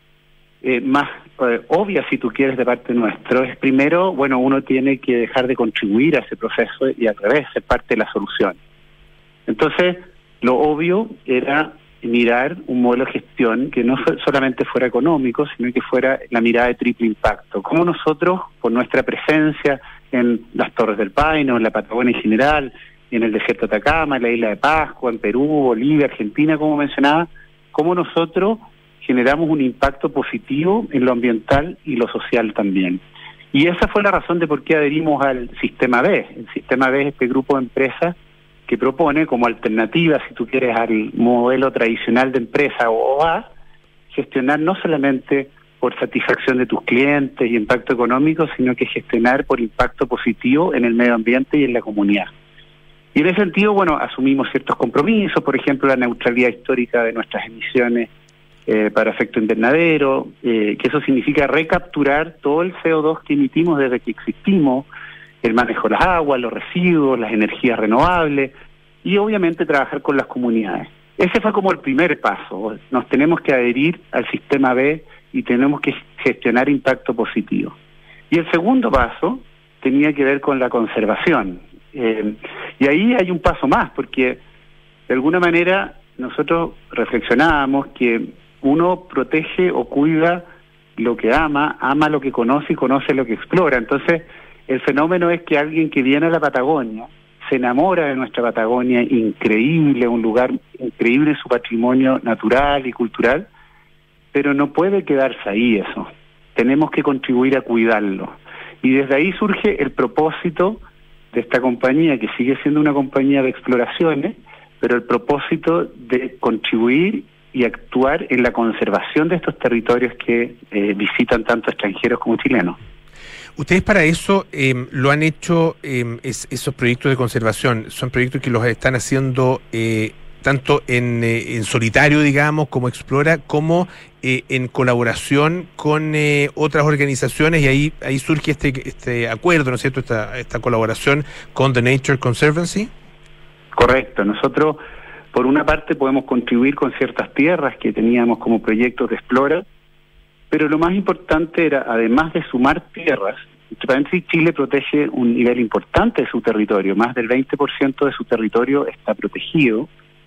eh, más eh, obvias, si tú quieres, de parte nuestra, es primero, bueno, uno tiene que dejar de contribuir a ese proceso y al revés, ser parte de la solución. Entonces, lo obvio era mirar un modelo de gestión que no solamente fuera económico, sino que fuera la mirada de triple impacto. Cómo nosotros, por nuestra presencia en las Torres del Paine, en la Patagonia en general, en el desierto de Atacama, en la isla de Pascua, en Perú, Bolivia, Argentina, como mencionaba, cómo nosotros generamos un impacto positivo en lo ambiental y lo social también. Y esa fue la razón de por qué adherimos al Sistema B. El Sistema B es este grupo de empresas que propone como alternativa, si tú quieres, al modelo tradicional de empresa o A, gestionar no solamente por satisfacción de tus clientes y impacto económico, sino que gestionar por impacto positivo en el medio ambiente y en la comunidad. Y en ese sentido, bueno, asumimos ciertos compromisos, por ejemplo, la neutralidad histórica de nuestras emisiones eh, para efecto invernadero, eh, que eso significa recapturar todo el C O dos que emitimos desde que existimos, el manejo de las aguas, los residuos, las energías renovables y obviamente trabajar con las comunidades. Ese fue como el primer paso. Nos tenemos que adherir al Sistema B y tenemos que gestionar impacto positivo. Y el segundo paso tenía que ver con la conservación. Eh, y ahí hay un paso más, porque de alguna manera nosotros reflexionábamos que uno protege o cuida lo que ama, ama lo que conoce y conoce lo que explora. Entonces, el fenómeno es que alguien que viene a la Patagonia se enamora de nuestra Patagonia, increíble, un lugar increíble en su patrimonio natural y cultural, pero no puede quedarse ahí eso. Tenemos que contribuir a cuidarlo. Y desde ahí surge el propósito de esta compañía, que sigue siendo una compañía de exploraciones, pero el propósito de contribuir y actuar en la conservación de estos territorios que eh, visitan tanto extranjeros como chilenos. Ustedes para eso eh, lo han hecho, eh, es, esos proyectos de conservación, son proyectos que los están haciendo eh, tanto en, eh, en solitario, digamos, como Explora, como eh, en colaboración con eh, otras organizaciones, y ahí ahí surge este este acuerdo, ¿no es cierto?, esta, esta colaboración con The Nature Conservancy. Correcto. Nosotros, por una parte, podemos contribuir con ciertas tierras que teníamos como proyectos de Explora, pero lo más importante era, además de sumar tierras, Chile protege un nivel importante de su territorio, más del veinte por ciento de su territorio está protegido,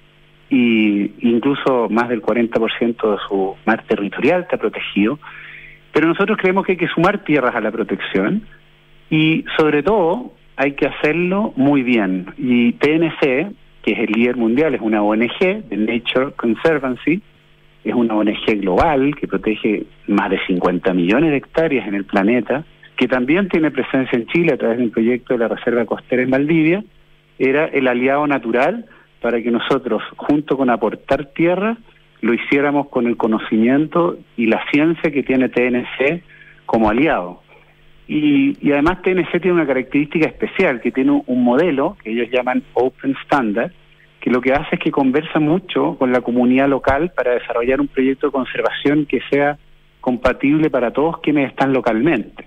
y incluso más del cuarenta por ciento de su mar territorial está protegido, pero nosotros creemos que hay que sumar tierras a la protección, y sobre todo hay que hacerlo muy bien. Y T N C, que es el líder mundial, es una O N G, The Nature Conservancy, es una O N G global que protege más de cincuenta millones de hectáreas en el planeta, que también tiene presencia en Chile a través de un proyecto de la Reserva Costera en Valdivia. Era el aliado natural para que nosotros, junto con aportar tierra, lo hiciéramos con el conocimiento y la ciencia que tiene T N C como aliado. Y, y además T N C tiene una característica especial, que tiene un modelo que ellos llaman Open Standard, que lo que hace es que conversa mucho con la comunidad local para desarrollar un proyecto de conservación que sea compatible para todos quienes están localmente.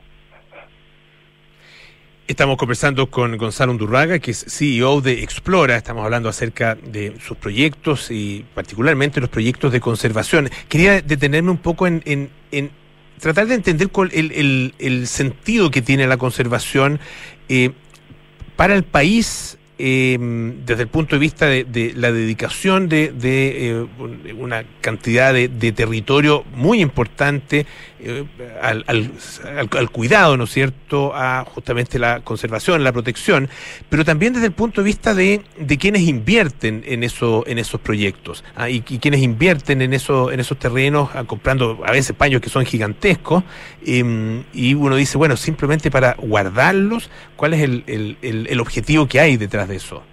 Estamos conversando con Gonzalo Undurraga, que es C E O de Explora. Estamos hablando acerca de sus proyectos y particularmente los proyectos de conservación. Quería detenerme un poco en, en, en tratar de entender cuál, el, el, el sentido que tiene la conservación eh, para el país eh, desde el punto de vista de, de la dedicación de, de eh, una cantidad de, de territorio muy importante eh, al, al, al, al cuidado, ¿no es cierto?, a justamente la conservación, la protección, pero también desde el punto de vista de, de quienes invierten en eso, en esos proyectos, ¿ah? y, y quienes invierten en eso, en esos terrenos, ah, comprando a veces paños que son gigantescos, eh, y uno dice, bueno, simplemente para guardarlos, ¿cuál es el, el, el, el objetivo que hay detrás de eso?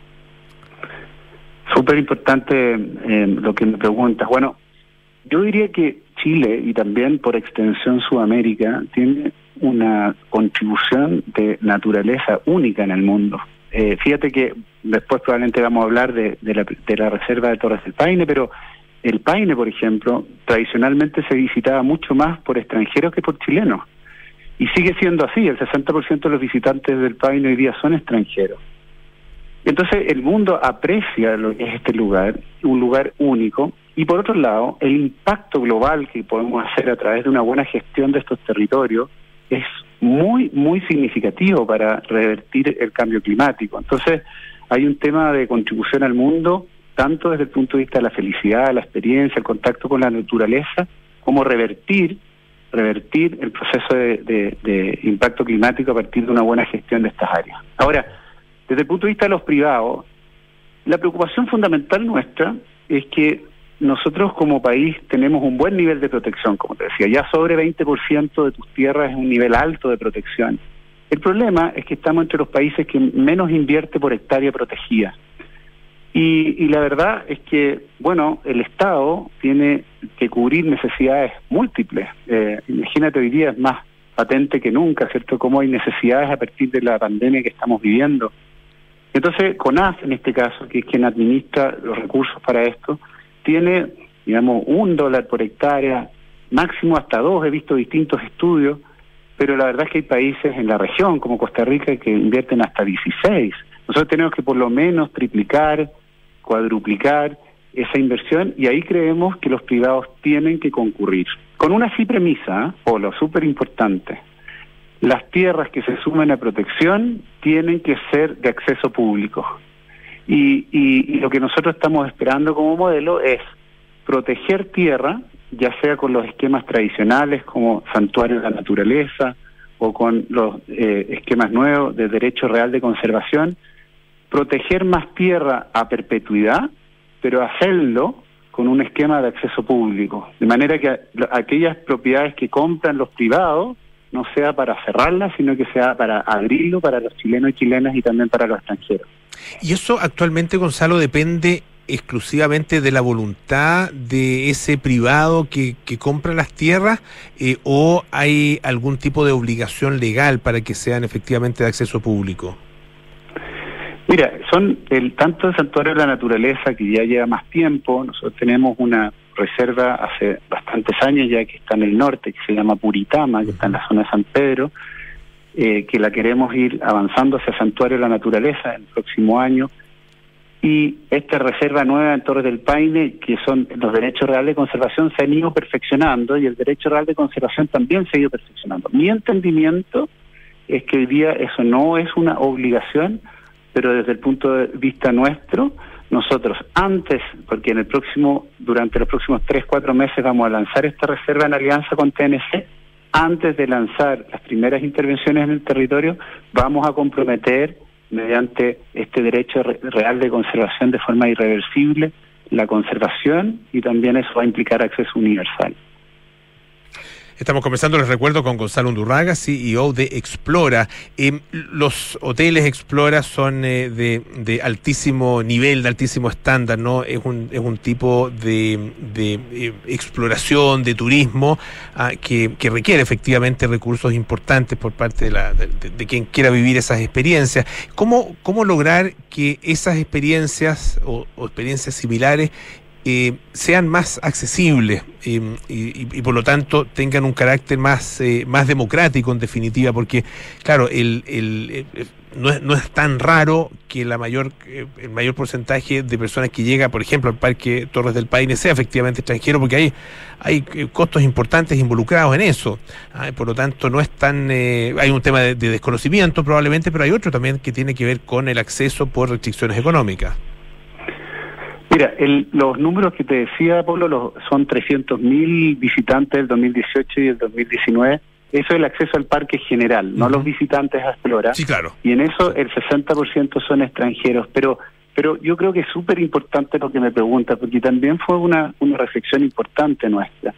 Súper importante eh, lo que me preguntas. Bueno, yo diría que Chile y también por extensión Sudamérica tiene una contribución de naturaleza única en el mundo. Eh, fíjate que después probablemente vamos a hablar de, de, la, de la reserva de Torres del Paine, pero el Paine, por ejemplo, tradicionalmente se visitaba mucho más por extranjeros que por chilenos. Y sigue siendo así, el sesenta por ciento de los visitantes del Paine hoy día son extranjeros. Entonces el mundo aprecia lo que es este lugar, un lugar único, y por otro lado, el impacto global que podemos hacer a través de una buena gestión de estos territorios es muy, muy significativo para revertir el cambio climático. Entonces hay un tema de contribución al mundo, tanto desde el punto de vista de la felicidad, la experiencia, el contacto con la naturaleza, como revertir revertir el proceso de, de, de impacto climático a partir de una buena gestión de estas áreas. Ahora, desde el punto de vista de los privados, la preocupación fundamental nuestra es que nosotros como país tenemos un buen nivel de protección, como te decía, ya sobre veinte por ciento de tus tierras es un nivel alto de protección. El problema es que estamos entre los países que menos invierte por hectárea protegida. Y, y la verdad es que, bueno, el Estado tiene que cubrir necesidades múltiples. Eh, imagínate, hoy día es más patente que nunca, ¿cierto?, cómo hay necesidades a partir de la pandemia que estamos viviendo. Entonces, CONAF, en este caso, que es quien administra los recursos para esto, tiene, digamos, un dólar por hectárea, máximo hasta dos, he visto distintos estudios, pero la verdad es que hay países en la región, como Costa Rica, que invierten hasta dieciséis. Nosotros tenemos que por lo menos triplicar, cuadruplicar esa inversión, y ahí creemos que los privados tienen que concurrir. Con una sí premisa, ¿eh? o lo súper importante, las tierras que se sumen a protección tienen que ser de acceso público. Y, y, y lo que nosotros estamos esperando como modelo es proteger tierra, ya sea con los esquemas tradicionales como santuarios de la naturaleza o con los eh, esquemas nuevos de derecho real de conservación, proteger más tierra a perpetuidad, pero hacerlo con un esquema de acceso público, de manera que aquellas propiedades que compran los privados no sea para cerrarlas, sino que sea para abrirlo para los chilenos y chilenas y también para los extranjeros. Y eso actualmente, Gonzalo, depende exclusivamente de la voluntad de ese privado que, que compra las tierras, eh, o hay algún tipo de obligación legal para que sean efectivamente de acceso público. Mira, son el tanto el Santuario de la Naturaleza, que ya lleva más tiempo. Nosotros tenemos una reserva hace bastantes años ya que está en el norte, que se llama Puritama, que está en la zona de San Pedro, eh, que la queremos ir avanzando hacia Santuario de la Naturaleza el próximo año. Y esta reserva nueva en Torres del Paine, que son los derechos reales de conservación, se han ido perfeccionando, y el derecho real de conservación también se ha ido perfeccionando. Mi entendimiento es que hoy día eso no es una obligación, pero desde el punto de vista nuestro, nosotros antes, porque en el próximo, durante los próximos tres, cuatro meses vamos a lanzar esta reserva en alianza con T N C, antes de lanzar las primeras intervenciones en el territorio, vamos a comprometer mediante este derecho real de conservación de forma irreversible la conservación, y también eso va a implicar acceso universal. Estamos conversando, les recuerdo, con Gonzalo Undurraga, C E O de Explora. Eh, los hoteles Explora son eh, de, de altísimo nivel, de altísimo estándar, ¿no? Es un, es un tipo de, de eh, exploración, de turismo, ah, que, que requiere efectivamente recursos importantes por parte de, la, de, de, de quien quiera vivir esas experiencias. ¿Cómo, cómo lograr que esas experiencias o, o experiencias similares Eh, sean más accesibles eh, y, y por lo tanto tengan un carácter más eh, más democrático, en definitiva? Porque claro, el, el, el no es, no es tan raro que la mayor eh, el mayor porcentaje de personas que llega, por ejemplo, al Parque Torres del Paine sea efectivamente extranjero, porque hay hay eh, costos importantes involucrados en eso. ¿Ah? Por lo tanto, no es tan eh, hay un tema de, de desconocimiento probablemente, pero hay otro también que tiene que ver con el acceso por restricciones económicas. Mira, el, los números que te decía, Pablo, los, son trescientos mil visitantes del dos mil dieciocho y del dos mil diecinueve. Eso es el acceso al parque general, uh-huh. no los visitantes a Explora. Sí, claro. Y en eso el sesenta por ciento son extranjeros. Pero pero yo creo que es súper importante lo que me pregunta, porque también fue una, una reflexión importante nuestra.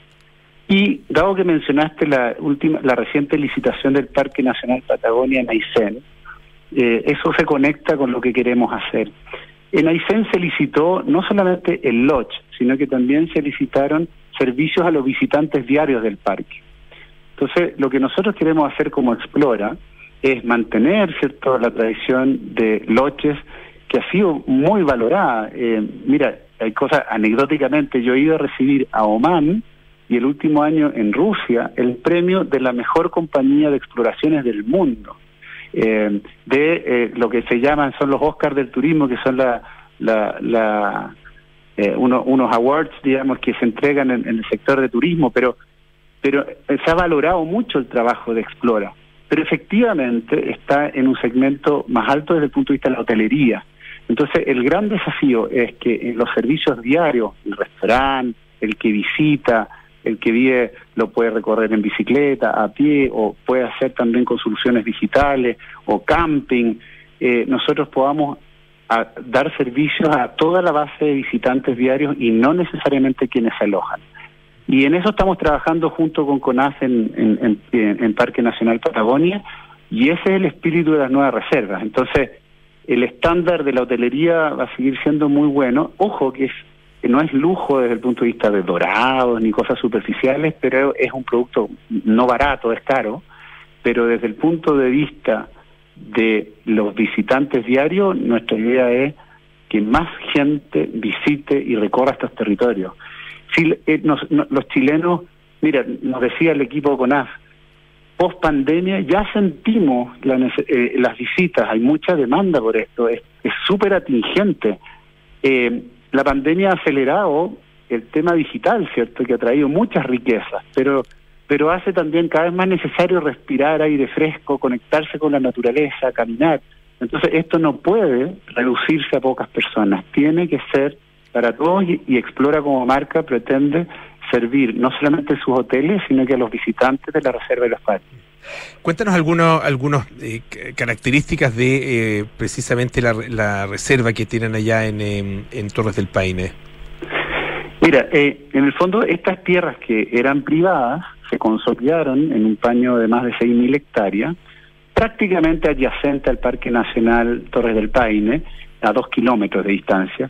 Y dado que mencionaste la última, la reciente licitación del Parque Nacional Patagonia en Aysén, eh, eso se conecta con lo que queremos hacer. En Aysén se licitó no solamente el lodge, sino que también se licitaron servicios a los visitantes diarios del parque. Entonces, lo que nosotros queremos hacer como Explora es mantener, ¿cierto?, la tradición de lodges que ha sido muy valorada. Eh, mira, hay cosas, anecdóticamente, yo he ido a recibir a Oman y el último año en Rusia el premio de la mejor compañía de exploraciones del mundo. Eh, de eh, lo que se llaman, son los Oscars del turismo, que son la, la, la eh, uno, unos awards, digamos, que se entregan en, en el sector de turismo, pero pero se ha valorado mucho el trabajo de Explora, pero efectivamente está en un segmento más alto desde el punto de vista de la hotelería. Entonces, el gran desafío es que en los servicios diarios, el restaurante, el que visita, el que vive lo puede recorrer en bicicleta, a pie, o puede hacer también con soluciones digitales, o camping, eh, nosotros podamos a dar servicios a toda la base de visitantes diarios y no necesariamente quienes se alojan. Y en eso estamos trabajando junto con CONAF en, en, en, en Parque Nacional Patagonia, y ese es el espíritu de las nuevas reservas. Entonces, el estándar de la hotelería va a seguir siendo muy bueno. Ojo, que, es, que no es lujo desde el punto de vista de dorados ni cosas superficiales, pero es un producto no barato, es caro, pero desde el punto de vista de los visitantes diarios, nuestra idea es que más gente visite y recorra estos territorios. Si, eh, nos, no, los chilenos, mira, nos decía el equipo CONAF, post pandemia ya sentimos la, eh, las visitas, hay mucha demanda por esto, es súper atingente. Eh, la pandemia ha acelerado el tema digital, ¿cierto?, que ha traído muchas riquezas, pero pero hace también cada vez más necesario respirar aire fresco, conectarse con la naturaleza, caminar. Entonces esto no puede reducirse a pocas personas, tiene que ser para todos, y, y Explora como marca pretende servir no solamente a sus hoteles, sino que a los visitantes de la reserva de los parques. Cuéntanos algunos algunos eh, características de eh, precisamente la, la reserva que tienen allá en, en, en Torres del Paine. Mira, eh, en el fondo estas tierras que eran privadas se consolidaron en un paño de más de seis mil hectáreas, prácticamente adyacente al Parque Nacional Torres del Paine, a dos kilómetros de distancia.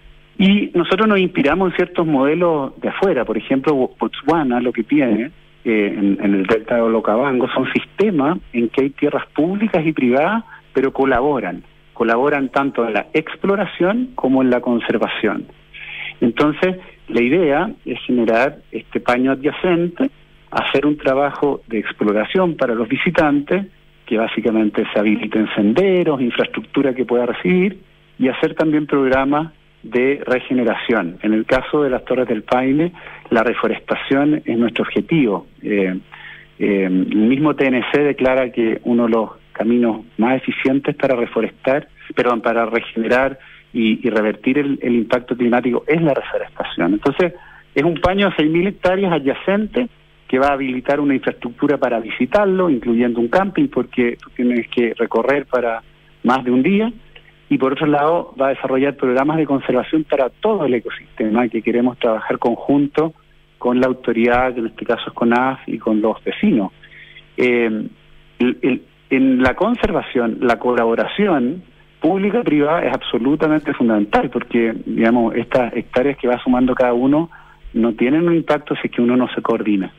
Y nosotros nos inspiramos en ciertos modelos de afuera. Por ejemplo, Botswana lo que tiene eh, en, en el delta de Okavango son sistemas en que hay tierras públicas y privadas, pero colaboran. Colaboran tanto en la exploración como en la conservación. Entonces, la idea es generar este paño adyacente, hacer un trabajo de exploración para los visitantes, que básicamente se habiliten senderos, infraestructura que pueda recibir, y hacer también programas de regeneración. En el caso de las Torres del Paine, la reforestación es nuestro objetivo. Eh, eh, el mismo T N C declara que uno de los caminos más eficientes para reforestar, perdón, para regenerar y, y revertir el, el impacto climático es la reforestación. Entonces, es un paño de seis mil hectáreas adyacente que va a habilitar una infraestructura para visitarlo, incluyendo un camping, porque tú tienes que recorrer para más de un día. Y por otro lado va a desarrollar programas de conservación para todo el ecosistema, que queremos trabajar conjunto con la autoridad, que en este caso es CONAF, y con los vecinos. Eh, el, el, en la conservación, la colaboración pública-privada es absolutamente fundamental, porque, digamos, estas hectáreas que va sumando cada uno no tienen un impacto si es que uno no se coordina.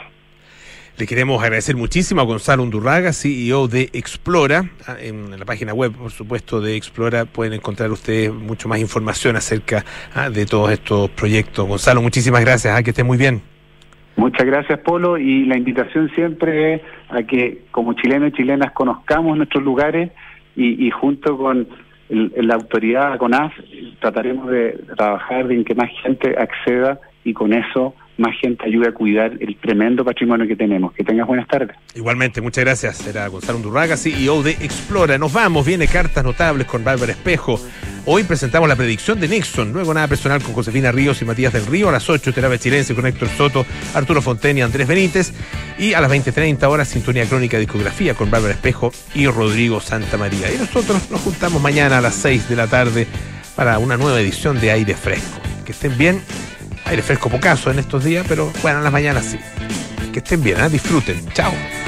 Le queremos agradecer muchísimo a Gonzalo Undurraga, C E O de Explora. En la página web, por supuesto, de Explora pueden encontrar ustedes mucho más información acerca ah, de todos estos proyectos. Gonzalo, muchísimas gracias, ah, que esté muy bien. Muchas gracias, Polo, y la invitación siempre es a que como chilenos y chilenas conozcamos nuestros lugares y, y junto con el, la autoridad CONAF trataremos de trabajar en que más gente acceda y con eso más gente ayude a cuidar el tremendo patrimonio que tenemos. Que tengas buenas tardes. Igualmente, muchas gracias. Era Gonzalo Undurraga, C E O de Explora. Nos vamos, viene Cartas Notables con Bárbara Espejo. Hoy presentamos la predicción de Nixon, luego Nada Personal con Josefina Ríos y Matías del Río, a las ocho Terapia Chilense con Héctor Soto, Arturo Fonten y Andrés Benítez, y a las veinte treinta horas Sintonía Crónica Discografía con Bárbara Espejo y Rodrigo Santamaría. Y nosotros nos juntamos mañana a las seis de la tarde para una nueva edición de Aire Fresco. Que estén bien. Aire fresco pocaso en estos días, pero bueno, en las mañanas sí. Que estén bien, ¿eh? Disfruten. Chao.